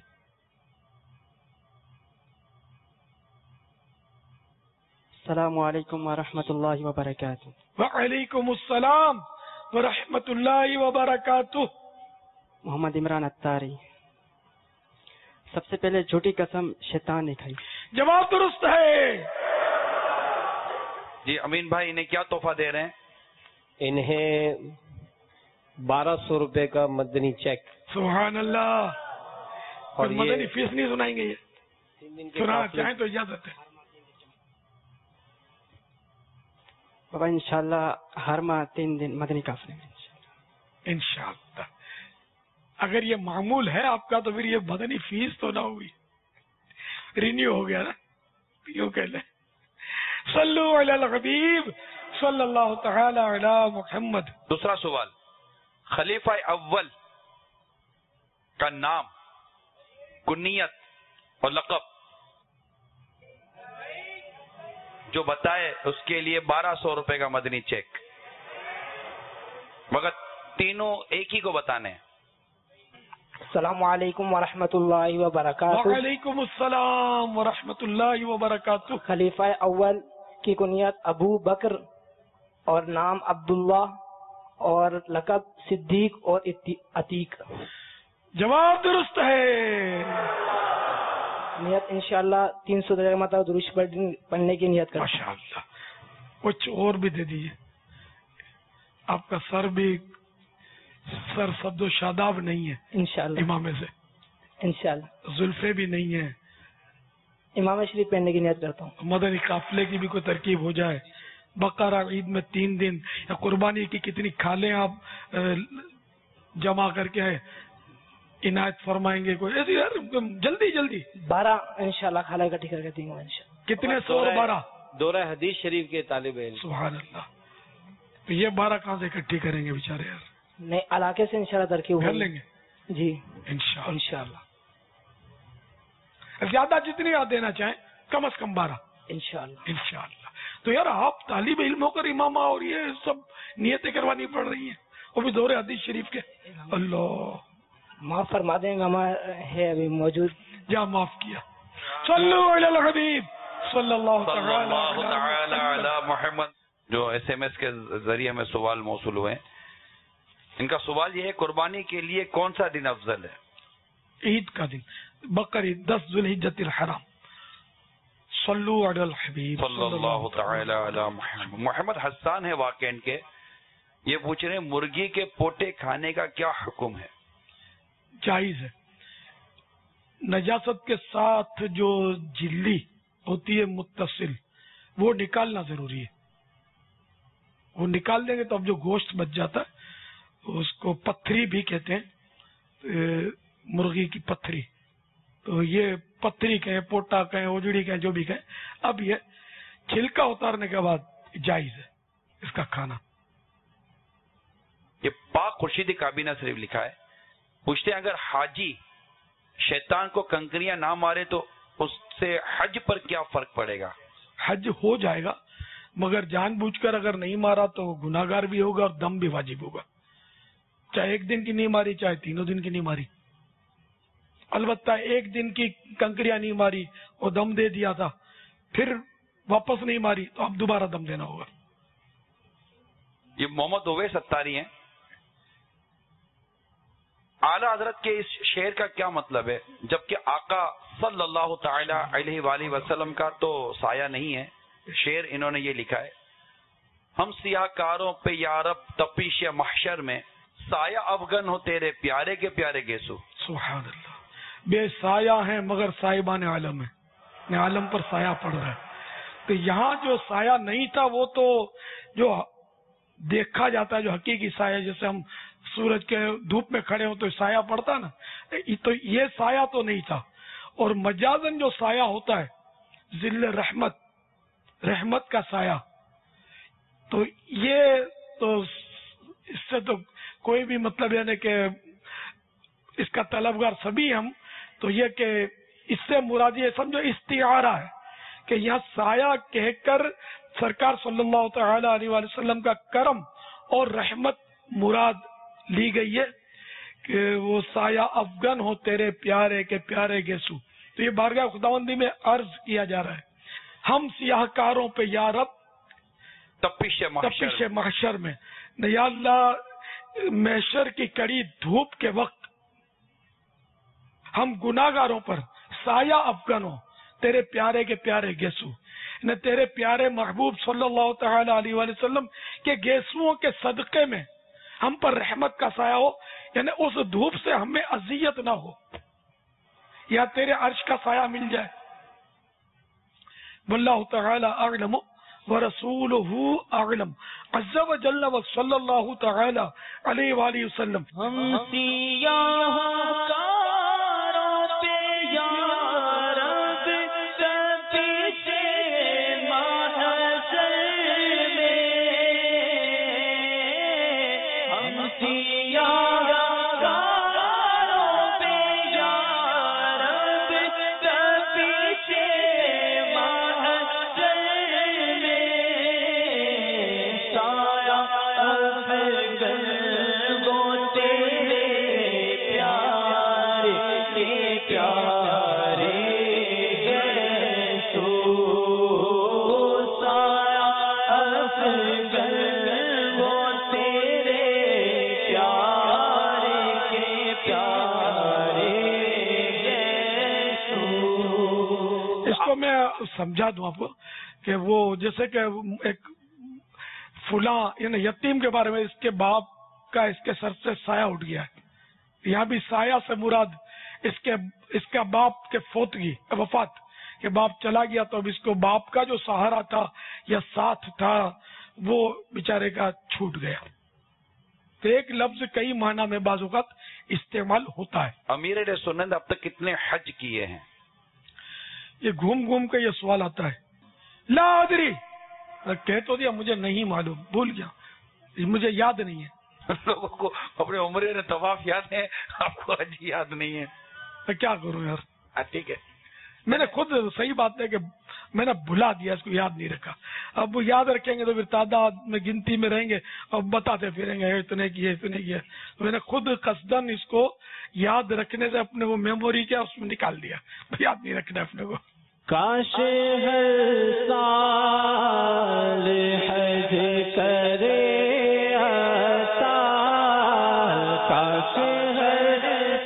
السلام علیکم ورحمۃ اللہ وبرکاتہ. وعلیکم السلام ورحمۃ اللہ وبرکاتہ. محمد عمران اتاری. سب سے پہلے جھوٹی قسم شیطان نے کھائی. جواب درست ہے. جی امین بھائی انہیں کیا تحفہ دے رہے ہیں؟ انہیں 1200 روپے کا مدنی چیک. سبحان اللہ. اور مدنی فیس نہیں سنائیں گے یہ؟ 3 دن سنانا چاہیں تو اجازت ہے. بابا انشاءاللہ ہر ماہ 3 دن مدنی قافلے میں انشاءاللہ. اگر یہ معمول ہے آپ کا تو پھر یہ مدنی فیس تو نہ ہوئی، رینیو ہو گیا نا، یوں کہہ لیں. صلو علی الحبیب صلی اللہ تعالی علی محمد. دوسرا سوال، خلیفہ اول کا نام، کنیت اور لقب جو بتائے اس کے لیے 1200 روپے کا مدنی چیک، مگر تینوں ایک ہی کو بتانے ہیں. السلام علیکم ورحمۃ اللہ وبرکاتہ. وعلیکم السلام ورحمۃ اللہ وبرکاتہ. خلیفہ اول کی کنیت ابو بکر اور نام عبداللہ اور لقب صدیق اور عتیق. جواب درست ہے. نیت انشاءاللہ 300 درجہ مرتبہ درود پڑھنے کی نیت کریں. ماشاءاللہ. کچھ اور بھی دے دیجیے. آپ کا سر بھی سر سبز و شاداب نہیں ہے انشاءاللہ امامے سے. انشاءاللہ. زلفے بھی نہیں ہیں. امام شریف پہننے کی نیت کرتا ہوں. مدنی قافلے کی بھی کوئی ترکیب ہو جائے. بقرہ عید میں 3 دن یا قربانی کی کتنی کھالیں آپ جمع کر کے عنایت فرمائیں گے کوئی ایسی یار جلدی جلدی. 12 انشاءاللہ کھالا اکٹھی کر کے دیں گے انشاءاللہ. کتنے 100 اور 12 دورہ حدیث شریف کے طالب علم. سبحان اللہ. تو یہ 12 کہاں سے اکٹھی کریں گے بیچارے یار؟ نہیں علاقے سے انشاءاللہ ترکیب کر لیں گے جی انشاءاللہ. زیادہ جتنی آپ دینا چاہیں کم از کم 12 انشاءاللہ. تو یار آپ طالب علم ہو کر امامہ اور یہ سب نیتیں کروانی پڑ رہی ہیں، وہ بھی دورہ حدیث شریف کے. اللہ معاف فرما دیں گے، ہے ابھی موجود. جا معاف کیا. صلو علی الحبیب صلی اللہ تعالی علی محمد. جو SMS کے ذریعے میں سوال موصول ہوئے ہیں، ان کا سوال یہ ہے قربانی کے لیے کون سا دن افضل ہے؟ عید کا دن، بقر عید 10 ذوالحجۃ الحرام. صلو علی الحبیب صلی اللہ تعالی علی محمد. محمد حسان ہے واقعین کے، یہ پوچھ رہے ہیں مرغی کے پوٹے کھانے کا کیا حکم ہے؟ جائز ہے. نجاست کے ساتھ جو جھلی ہوتی ہے متصل، وہ نکالنا ضروری ہے. وہ نکال دیں گے تو اب جو گوشت بچ جاتا ہے اس کو پتھری بھی کہتے ہیں، مرغی کی پتھری. تو یہ پتھری کہیں، پوٹا کہیں، اوجڑی کہیں، جو بھی کہیں. اب یہ چھلکا اتارنے کے بعد جائز ہے اس کا کھانا. یہ پاک خورشیدی کابینہ شریف لکھا ہے، پوچھتے ہیں اگر حاجی شیطان کو کنکریاں نہ مارے تو اس سے حج پر کیا فرق پڑے گا؟ حج ہو جائے گا، مگر جان بوجھ کر اگر نہیں مارا تو گناہگار بھی ہوگا اور دم بھی واجب ہوگا. چاہے 1 دن کی نہیں ماری، چاہے 3 دن کی نہیں ماری. البتہ 1 دن کی کنکریاں نہیں ماری اور دم دے دیا تھا، پھر واپس نہیں ماری تو اب دوبارہ دم دینا ہوگا. یہ محمد اویس ستاری ہیں. اعلیٰ حضرت کے اس شعر کا کیا مطلب ہے جبکہ آقا صلی اللہ تعالی علیہ وآلہ وسلم کا تو سایہ نہیں ہے؟ شعر انہوں نے یہ لکھا ہے، ہم سیاہ کاروں پہ یارب تپیش محشر میں سایہ افغن ہو تیرے پیارے کے پیارے گیسو. سبحان اللہ. بے سایہ ہیں مگر صاحبان عالم ہے، عالم پر سایہ پڑ رہا ہے. تو یہاں جو سایہ نہیں تھا وہ تو جو دیکھا جاتا ہے، جو حقیقی سایہ، جیسے ہم سورج کے دھوپ میں کھڑے ہوں تو سایہ پڑتا نا، تو یہ سایہ تو نہیں تھا. اور مجازن جو سایہ ہوتا ہے ذل رحمت، رحمت کا سایہ، تو یہ تو اس سے تو کوئی بھی مطلب یعنی کہ اس کا طلبگار سبھی ہم، تو یہ کہ اس سے مراد یہ سمجھو استعارہ ہے کہ یہاں سایہ کہہ کر سرکار صلی اللہ تعالی علیہ وآلہ وسلم کا کرم اور رحمت مراد لی گئی ہے. کہ وہ سایہ افغان ہو تیرے پیارے کے پیارے گیسو. تو یہ بارگاہ خداوندی میں عرض کیا جا رہا ہے ہم سیاہ کاروں پہ یا رب تپش محشر میں، یا اللہ محشر کی کڑی دھوپ کے وقت ہم گناہگاروں پر سایہ افغان ہو تیرے پیارے کے پیارے گیسو، نہ تیرے پیارے محبوب صلی اللہ تعالی علیہ وآلہ وسلم کے گیسوؤں کے صدقے میں ہم پر رحمت کا سایہ ہو، یعنی اس دھوپ سے ہمیں اذیت نہ ہو، یا تیرے عرش کا سایہ مل جائے. واللہ تعالی اعلم ورسولہ اعلم عز وجل وصلی اللہ تعالی علیہ وآلہ وسلم. ہم سیاہ کاروں پہ یا رب تپش محشر میں، ہم سیاہ کاروں پہ یا رب تپش محشر میں، سایہ افغان وہ تیرے پیارے کے پیارے گیسو، سایہ افغان وہ تیرے پیارے کے پیارے گیسو. اس کو میں سمجھا دوں آپ کو کہ وہ جیسے کہ ایک فلاں یعنی یتیم کے بارے میں اس کے باپ کا اس کے سر سے سایہ اٹھ گیا ہے، یہاں بھی سایہ سے مراد اس کا باپ کے فوتگی وفات کہ باپ چلا گیا تو اب اس کو باپ کا جو سہارا تھا یا ساتھ تھا وہ بیچارے کا چھوٹ گیا. تو ایک لفظ کئی معنی میں بعض اوقات استعمال ہوتا ہے. امیر علیہ سنت اب تک کتنے حج کیے ہیں؟ یہ گھوم گھوم کے یہ سوال آتا ہے. لا ادری، کہہ تو دیا مجھے نہیں معلوم، بھول گیا، مجھے یاد نہیں ہے. لوگوں کو اپنے عمرے نے طواف یاد ہے، آپ کو حج یاد نہیں ہے. میں کیا کروں یار. ٹھیک ہے، میں نے خود صحیح بات ہے کہ میں نے بھلا دیا، اس کو یاد نہیں رکھا. اب وہ یاد رکھیں گے تو پھر تعداد میں گنتی میں رہیں گے اور بتاتے پھریں گے اتنے کیے اتنے کیے. میں نے خود قصدن اس کو یاد رکھنے سے اپنے وہ میموری کیا اس میں نکال دیا، یاد نہیں رکھنا اپنے کو. کاش ہر سال حج کرے عطا، کاش ہر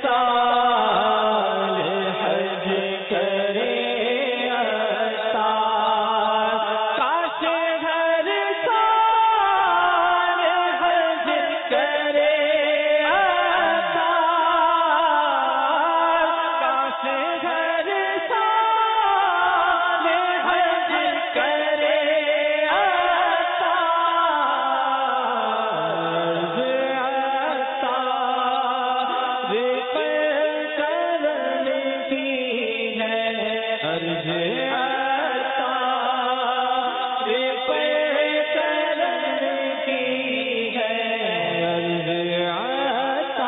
سال حج کرے عطا، کاش ہر سال حج کرے عطا، کاش ہر سال حج کرے عطا، عرض عطا کرنے کی ہے، عرض عطا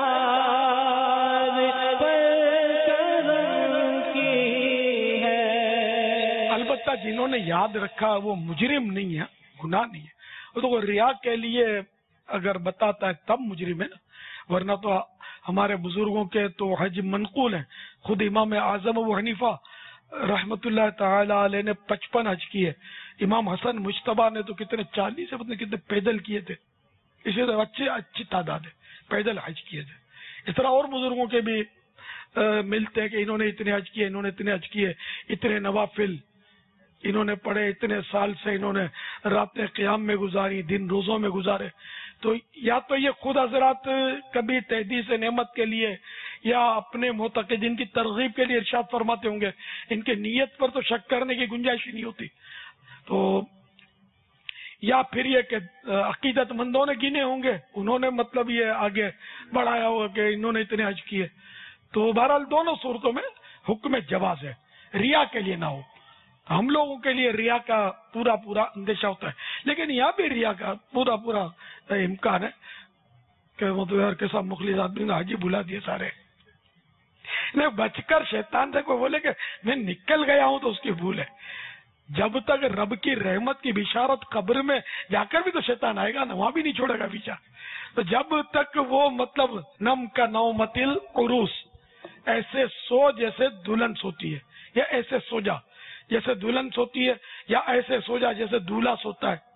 کرنے کی ہے. البتہ جنہوں نے یاد رکھا وہ مجرم نہیں ہے، گناہ نہیں ہے. وہ تو ریا کے لیے اگر بتاتا ہے تب مجرم ہے نا، ورنہ تو ہمارے بزرگوں کے تو حج منقول ہیں. خود امام اعظم ابو حنیفہ رحمت اللہ تعالی علیہ نے 55 حج کیے. امام حسن مجتبیٰ نے تو کتنے 40 سے کتنے پیدل کیے تھے. اسی طرح اچھی تعداد ہے پیدل حج کیے تھے. اس طرح اور بزرگوں کے بھی ملتے ہیں کہ انہوں نے اتنے حج کیے، انہوں نے اتنے حج کیے، اتنے نوافل انہوں نے پڑھے، اتنے سال سے انہوں نے راتیں قیام میں گزاری، دن روزوں میں گزارے. تو یا تو یہ خود حضرات کبھی تحدیث نعمت کے لیے یا اپنے معتقدین کی ترغیب کے لیے ارشاد فرماتے ہوں گے، ان کے نیت پر تو شک کرنے کی گنجائش ہی نہیں ہوتی. تو یا پھر یہ کہ عقیدت مندوں نے گنے ہوں گے، انہوں نے مطلب یہ آگے بڑھایا ہوگا کہ انہوں نے اتنے حج کیے. تو بہرحال دونوں صورتوں میں حکم جواز ہے، ریا کے لیے نہ ہو. ہم لوگوں کے لیے ریا کا پورا اندیشہ ہوتا ہے، لیکن یہاں بھی ریا کا پورا امکان ہے کہ مطلب یار کے ساتھ مخلص آدمی نے حاجی بلا دیے سارے. بچ کر شیطان سے کوئی بولے کہ میں نکل گیا ہوں تو اس کی بھول ہے. جب تک رب کی رحمت کی بشارت قبر میں جا کر بھی تو شیطان آئے گا نا، وہاں بھی نہیں چھوڑے گا پیچھا. تو جب تک وہ مطلب نم کا نومتل عروس، ایسے سو جیسے دلہن سوتی ہے، یا ایسے سو جا جیسے دلہن سوتی ہے، یا ایسے سو جا جیسے دولہا سوتا ہے.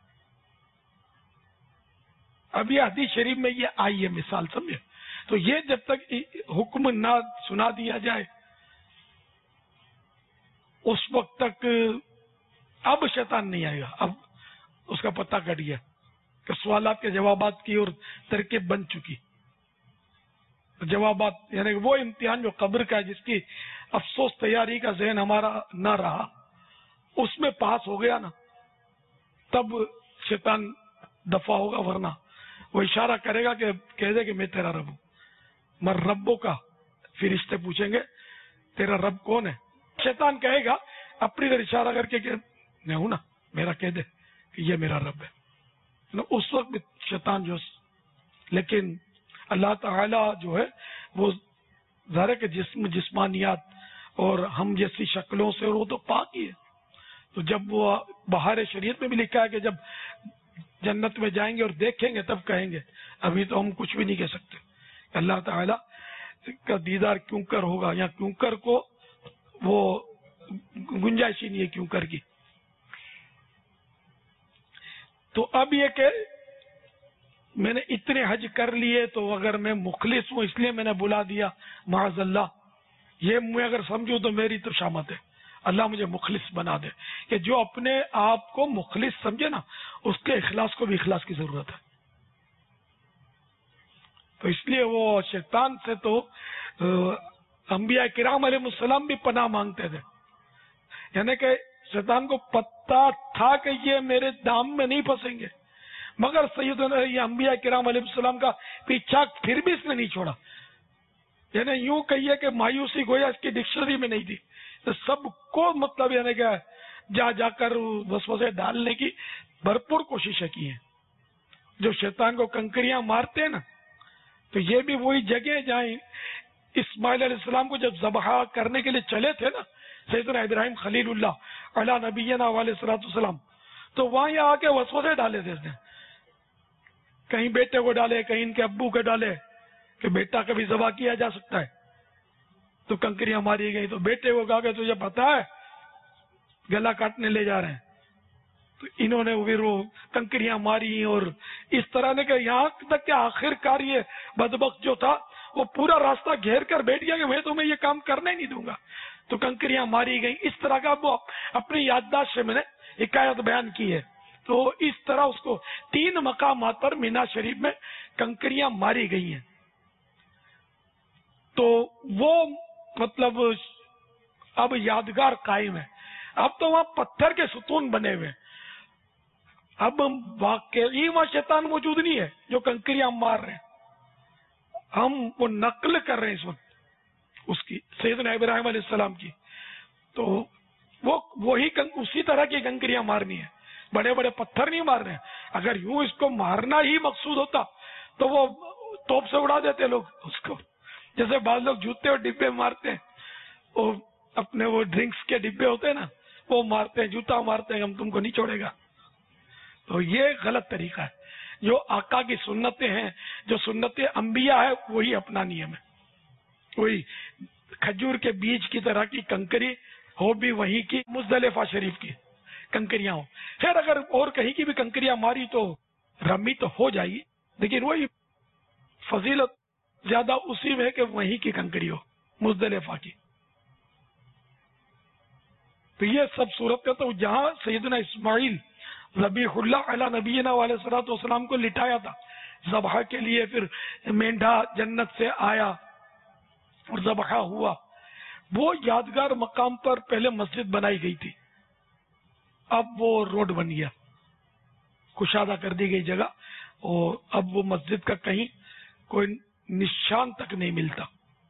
اب یہ حدیث شریف میں یہ آئی ہے مثال، سمجھے؟ تو یہ جب تک حکم نہ سنا دیا جائے اس وقت تک اب شیطان نہیں آئے گا. اب اس کا پتہ کٹ گیا کہ سوالات کے جوابات کی اور ترکیب بن چکی. جوابات یعنی وہ امتحان جو قبر کا ہے، جس کی افسوس تیاری کا ذہن ہمارا نہ رہا، اس میں پاس ہو گیا نا، تب شیطان دفع ہوگا. ورنہ وہ اشارہ کرے گا کہ کہہ دے کہ میں تیرا رب ہوں. مر ربوں کا فرشتے پوچھیں گے تیرا رب کون ہے؟ شیطان کہے گا اپنی طرف اشارہ کر کے کہ میں ہوں نا، میرا کہہ دے کہ یہ میرا رب ہے. اس وقت بھی شیطان جو، لیکن اللہ تعالی جو ہے وہ ظاہر کے جسمانیات اور ہم جیسی شکلوں سے، اور وہ تو پاک ہی ہے. تو جب وہ بہار شریعت میں بھی لکھا ہے کہ جب جنت میں جائیں گے اور دیکھیں گے تب کہیں گے. ابھی تو ہم کچھ بھی نہیں کہہ سکتے. اللہ تعالی کا دیدار کیوں کر ہوگا، یا کیوں کر کو وہ گنجائش ہی نہیں ہے کیوں کر کی. تو اب یہ کہ میں نے اتنے حج کر لیے تو اگر میں مخلص ہوں اس لیے میں نے بلا دیا، معاذ اللہ، یہ میں اگر سمجھوں تو میری تو شامت ہے. اللہ مجھے مخلص بنا دے کہ جو اپنے آپ کو مخلص سمجھے نا، اس کے اخلاص کو بھی اخلاص کی ضرورت ہے. تو اس لیے وہ شیطان سے تو انبیاء کرام علیہ السلام بھی پناہ مانگتے تھے. یعنی کہ شیطان کو پتہ تھا کہ یہ میرے دام میں نہیں پھنسیں گے، مگر سیدنا یہ انبیاء کرام علیہ السلام کا پیچھا پھر بھی اس نے نہیں چھوڑا. یعنی یوں کہیے کہ مایوسی گویا اس کی ڈکشنری میں نہیں تھی. تو سب کو مطلب یعنی کہ جا جا کر وسوسے ڈالنے کی بھرپور کوششیں کی ہیں. جو شیطان کو کنکریاں مارتے ہیں نا، تو یہ بھی وہی جگہ جہاں اسماعیل علیہ السلام کو جب ذبح کرنے کے لیے چلے تھے نا سیدنا ابراہیم خلیل اللہ علی نبینا علیہ الصلوۃ والسلام، تو وہاں یہ آ کے وسوسے ڈالے تھے اس نے. کہیں بیٹے کو ڈالے، کہیں ان کے ابو کو ڈالے کہ بیٹا کبھی ذبح کیا جا سکتا ہے، تو کنکریاں ماری گئی. تو بیٹے کو کہا کہ تجھے پتا ہے گلا کاٹنے لے جا رہے ہیں. تو انہوں نے پھر وہ کنکریاں ماری، اور اس طرح نے کہ یہاں تک کہ آخر کار یہ بدبخت جو تھا وہ پورا راستہ گھیر کر بیٹھ گیا کہ میں تمہیں یہ کام کرنے نہیں دوں گا. تو کنکریاں ماری گئی. اس طرح کا وہ اپنی یادداشت سے میں نے حکایت بیان کی ہے. تو اس طرح اس کو 3 مقامات پر مینا شریف میں کنکریاں ماری گئی ہیں. تو وہ مطلب اب یادگار قائم ہے. اب تو وہاں پتھر کے ستون بنے ہوئے. اب واقعی وہاں شیطان موجود نہیں ہے جو کنکریاں مار رہے ہیں. ہم وہ نقل کر رہے ہیں اس وقت اس کی سیدنا ابراہیم علیہ السلام کی. تو وہ وہی اسی طرح کی کنکریاں مارنی ہے، بڑے بڑے پتھر نہیں مار رہے ہیں. اگر یوں اس کو مارنا ہی مقصود ہوتا تو وہ توپ سے اڑا دیتے لوگ اس کو. جیسے بعض لوگ جوتے اور ڈبے مارتے ہیں، وہ اپنے وہ ڈرنکس کے ڈبے ہوتے ہیں نا، وہ مارتے ہیں، جوتا مارتے ہیں، ہم تم کو نہیں چھوڑے گا. تو یہ غلط طریقہ ہے. جو آقا کی سنتیں ہیں، جو سنتیں انبیاء ہے، وہی اپنانی ہے. وہی کھجور کے بیج کی طرح کی کنکری ہو بھی وہی کی، مزدلفہ شریف کی کنکریاں ہو. خیر اگر اور کہیں کی بھی کنکریاں ماری تو رمی تو ہو جائے گی، لیکن وہی فضیلت زیادہ اسی میں کہ وہیں کی کنکری ہو، مزدلفہ کی. تو یہ سب صورت کا تو جہاں سیدنا اسماعیل ذبیح اللہ علی نبینا علیہ الصلوۃ والسلام کو لٹایا تھا ذبح کے لیے، پھر مینڈھا جنت سے آیا اور ذبح ہوا، وہ یادگار مقام پر پہلے مسجد بنائی گئی تھی. اب وہ روڈ بن گیا، کشادہ کر دی گئی جگہ، اور اب وہ مسجد کا کہیں کوئی نشان تک نہیں ملتا.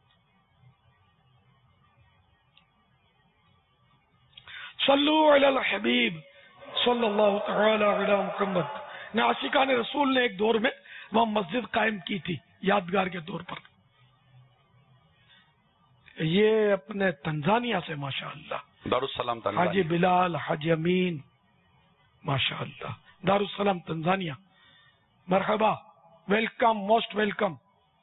صلو علی الحبیب صلی اللہ تعالی علی محمد. عاشقان رسول نے ایک دور میں وہاں مسجد قائم کی تھی یادگار کے طور پر. یہ اپنے تنزانیہ سے ماشاءاللہ دارالسلام حاجی بلال، حاجی امین، ماشاءاللہ دارالسلام تنزانیہ. مرحبا. Welcome, most welcome.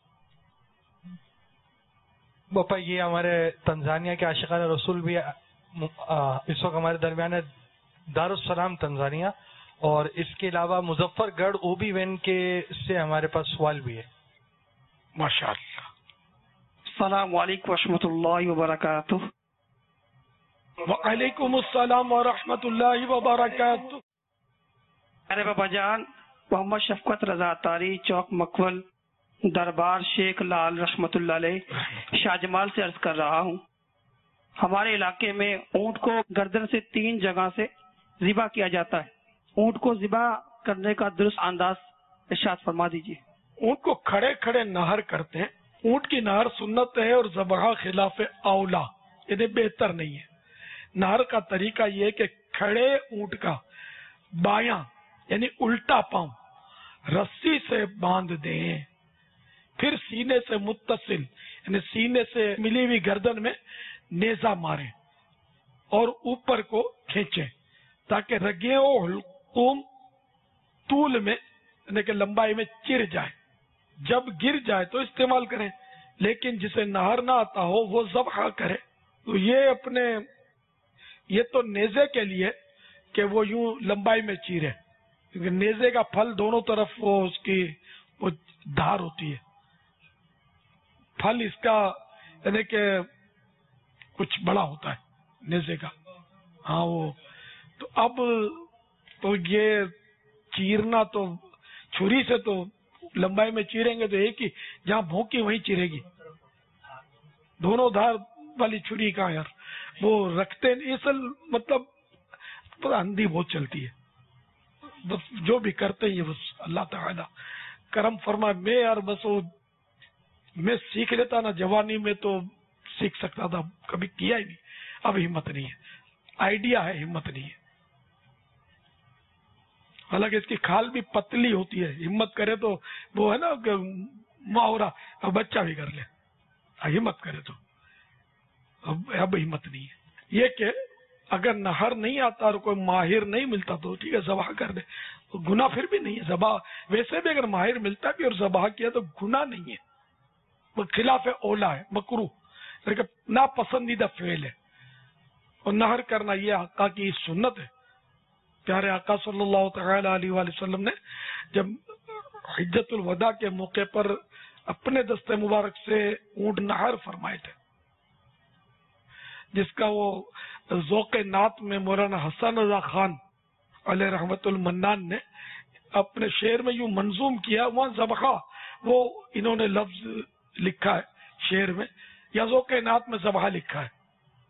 बापा ये हमारे तंजानिया के आशिकान रसूल भी इस वक्त हमारे दरमियान है, दारुस्सलाम तंजानिया, और इसके अलावा मुजफ्फरगढ़ ओबी वैन के से हमारे पास सवाल भी है। माशाअल्लाह। अस्सलाम वालेकुम रहमतुल्लाहि व बरकातुहू। वालेकुम अस्सलाम व रहमतुल्लाहि व बरकातुहू। अरे बाबा जान, मोहम्मद शफकत रजा तारी, चौक मकवल, दरबार शेख लाल रहमतुल्लाह अलैह, शाहजमाल से अर्ज कर रहा हूँ। हमारे इलाके में ऊंट को गर्दन से 3 जगह से ज़िबा किया जाता है। ऊंट को ज़िबा करने का दुरुस्त अंदाज इरशाद फरमा दीजिए। ऊंट को खड़े खड़े नहर करते हैं। ऊंट की नहर सुन्नत है और ज़बह खिलाफ औला, यानी बेहतर नहीं है। नहर का तरीका ये है कि खड़े ऊंट का बायां यानी उल्टा पांव रस्सी से बांध दें, फिर सीने से मुत्तसिल यानी सीने से मिली हुई गर्दन में नेजा मारें और ऊपर को खींचें ताकि रगे और हुल्कुम तूल में यानी कि लंबाई में चिर जाए। जब गिर जाए तो इस्तेमाल करें, लेकिन जिसे नहर ना आता हो वो ज़बह करे। तो ये तो नेजे के लिए कि वो यूं लंबाई में चीरे, क्योंकि नेजे का फल दोनों तरफ वो उसकी वो धार होती है। फल इसका यानी कि कुछ बड़ा होता है नेजे का। हाँ वो तो अब तो ये चीरना तो छुरी से तो लंबाई में चीरेंगे तो एक ही, जहाँ भोंकी वहीं चिरेगी। दोनों धार वाली छुरी कहाँ यार, वो रखते नहीं। असल मतलब अंधी बहुत चलती है। बस जो भी करते हैं बस अल्लाह ताला करम फरमा। मैं यार बस वो मैं सीख लेता ना जवानी में तो सीख सकता था, कभी किया ही नहीं। अब हिम्मत नहीं है, आइडिया है, हिम्मत नहीं है। हालांकि इसकी खाल भी पतली होती है, हिम्मत करे तो वो है ना मुहावरा, अब बच्चा भी कर ले, हिम्मत करे तो। अब हिम्मत नहीं है। ये कि अगर नहर नहीं आता और कोई माहिर नहीं मिलता तो ठीक है ज़बह कर दे, तो गुनाह फिर भी नहीं है। ज़बह वैसे भी अगर माहिर मिलता भी और ज़बह किया तो गुनाह नहीं है, वो खिलाफ ओला है, मकरूह ना पसंदीदा फेल है। और नहर करना ये आका की सुन्नत है। प्यारे आका सल्लल्लाहु तआला अलैहि वसल्लम ने जब हिज्जतुल वदा के मौके पर अपने दस्ते मुबारक से ऊंट नहर फरमाए थे, जिसका वो ज़ौक़े नात में मौलाना हसन रज़ा खान अलैहि रहमतुल मन्नान ने अपने शेर में यूं मंजूम किया। वहाँ ज़बह वो इन्होंने लफ्ज लिखा है शेर में, या ज़ौक़े नात में ज़बह लिखा है।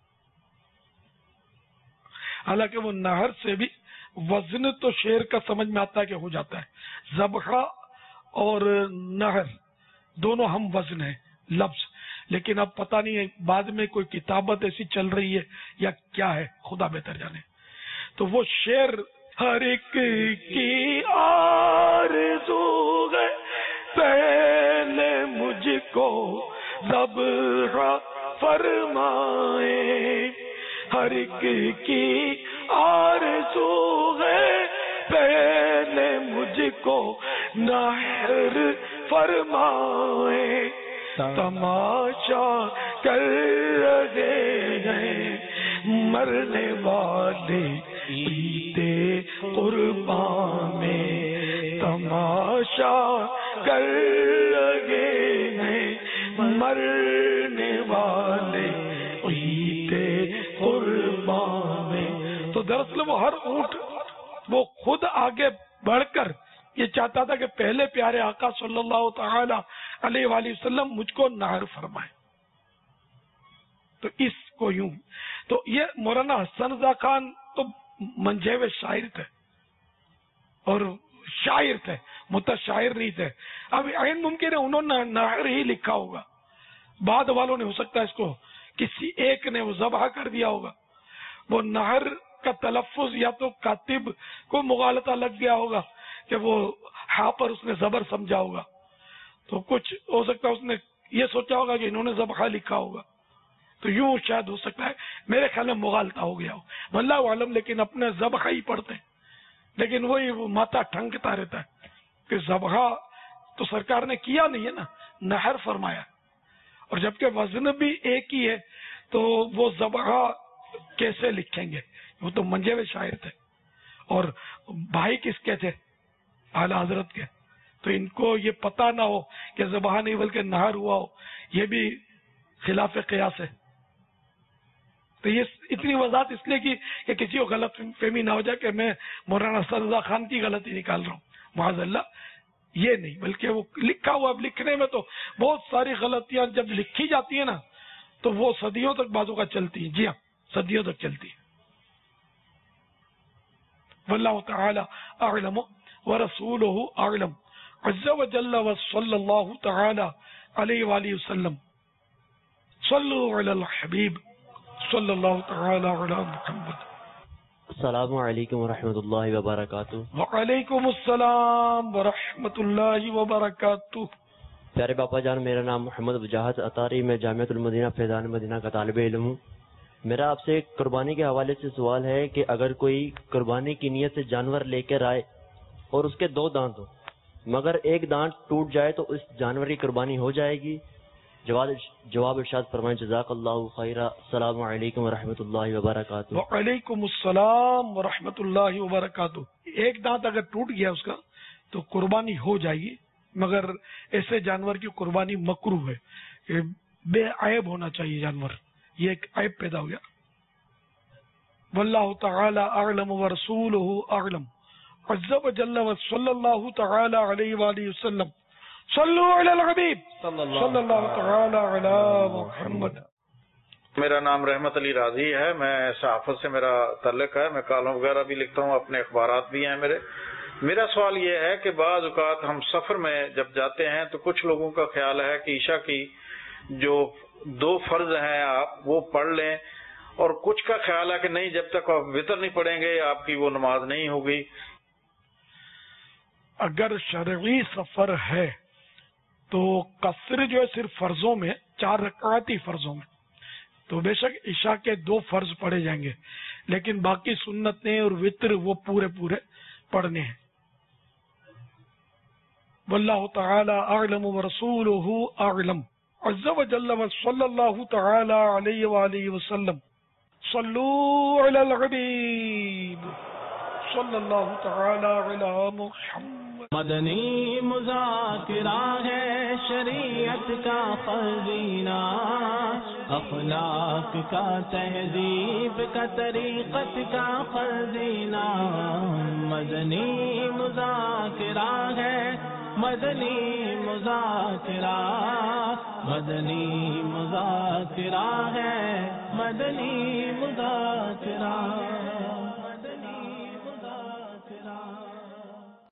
हालांकि वो नहर से भी वजन तो शेर का समझ में आता है कि हो जाता है। ज़बह और नहर दोनों हम वजन है लफ्ज, लेकिन अब पता नहीं है बाद में कोई किताबत ऐसी चल रही है या क्या है, खुदा बेहतर जाने। तो वो शेर हर एक की आरज़ू है पहले मुझको ज़बह फरमाए, हर एक की आरज़ू है पहले मुझको नहर फरमाए। तमाशा कर रहे हैं मरने वाले ईदे कुर्बान में, तमाशा कर रहे हैं मरने वाले ईदे कुर्बान में। तो दरअसल वो हर ऊंट वो खुद आगे बढ़कर ये चाहता था कि पहले प्यारे आका सल्लल्लाहु तआला अलैहि वसल्लम मुझको नहर फरमाए। तो इसको यूं तो ये मौलाना हसन रज़ा खान तो मंजेवे शायर थे और शायर थे, मुतशायर नहीं थे। अब ऐन मुमकिन है उन्होंने नहर ही लिखा होगा, बाद वालों ने हो सकता है इसको किसी एक ने वो ज़बह कर दिया होगा। वो नहर का तलफ़ुज़ या तो कातिब को मुगालता लग गया होगा कि वो हा पर उसने ज़बर समझा होगा, तो कुछ हो सकता है उसने ये सोचा होगा कि इन्होंने ज़बह लिखा होगा, तो यूं शायद हो सकता है। मेरे ख्याल में मुगालता हो गया हो, वल्लाहु आलम। लेकिन अपने ज़बह ही पढ़ते हैं, लेकिन वही वो माथा ठंकता रहता है कि ज़बह تو سرکار نے کیا نہیں ہے نا، نہر فرمایا، اور جبکہ وزن بھی ایک ہی ہے تو وہ ذبح کیسے لکھیں گے؟ وہ تو منجے ہوئے شاعر تھے، اور بھائی کس کے تھے؟ اعلی حضرت کے، تو ان کو یہ پتہ نہ ہو کہ ذبح نہیں بلکہ نہر ہوا ہو، یہ بھی خلاف قیاس ہے۔ تو یہ اتنی وضاحت اس لیے کی کہ کسی کو غلط فہمی نہ ہو جائے کہ میں مولانا اسد رضا خان کی غلطی نکال رہا ہوں، معاذ اللہ، یہ نہیں، بلکہ وہ لکھا ہوا، اب لکھنے میں تو بہت ساری غلطیاں جب لکھی جاتی ہیں نا تو وہ صدیوں تک بعضوں کا چلتی ہیں، جی ہاں صدیوں تک چلتی ہیں۔ واللہ تعالی اعلم ورسولہ اعلم عز وجل وصلی اللہ تعالی علیہ وآلہ وسلم صلو علی الحبیب صلی اللہ تعالی علی محمد۔ السلام علیکم ورحمۃ اللہ وبرکاتہ۔ وعلیکم السلام ورحمۃ اللہ وبرکاتہ۔ پیارے باپا جان، میرا نام محمد وجاہت اطاری، میں جامعۃ المدینہ فیضان مدینہ کا طالب علم ہوں۔ میرا آپ سے قربانی کے حوالے سے سوال ہے کہ اگر کوئی قربانی کی نیت سے جانور لے کر آئے اور اس کے 2 دانت ہوں مگر ایک دانت ٹوٹ جائے تو اس جانور کی قربانی ہو جائے گی؟ جواب ارشاد فرمائیں جزاک اللہ خیرہ۔ السلام علیکم ورحمۃ اللہ وبرکاتہ۔ وعلیکم السلام ورحمۃ اللہ وبرکاتہ۔ ایک دانت اگر ٹوٹ گیا اس کا تو قربانی ہو جائے گی، مگر ایسے جانور کی قربانی مکروہ ہے، کہ بے عیب ہونا چاہیے جانور، یہ ایک عیب پیدا ہو گیا۔ واللہ تعالی اعلم ورسولہ اعلم عز وجل وصلی اللہ تعالی علیہ وآلہ وسلم صلو علی الحبیب صلی اللہ تعالی علی محمد۔ میرا نام رحمت علی راضی ہے، میں صحافت سے میرا تعلق ہے، میں کالم وغیرہ بھی لکھتا ہوں، اپنے اخبارات بھی ہیں میرے۔ میرا سوال یہ ہے کہ بعض اوقات ہم سفر میں جب جاتے ہیں تو کچھ لوگوں کا خیال ہے کہ عشاء کی جو 2 فرض ہیں آپ وہ پڑھ لیں، اور کچھ کا خیال ہے کہ نہیں، جب تک آپ وتر نہیں پڑھیں گے آپ کی وہ نماز نہیں ہوگی۔ اگر شرعی سفر ہے تو قصر جو ہے صرف فرضوں میں 4 رکعاتی فرضوں میں تو بے شک عشاء کے 2 فرض پڑھے جائیں گے، لیکن باقی سنتیں اور وتر وہ پورے پڑھنے ہیں۔ واللہ تعالی اعلم ورسولہ اعلم عز وجل وصلی اللہ تعالی علیہ وآلہ وسلم صلو علی الحبیب صلی اللہ تعالی علی محمد۔ مدنی مذاکرہ ہے شریعت کا خزینہ، اخلاق کا تہذیب کا طریقت کا خزینہ، مدنی مذاکرہ ہے، مدنی مذاکرہ، مدنی مذاکرہ ہے، مدنی مذاکرہ۔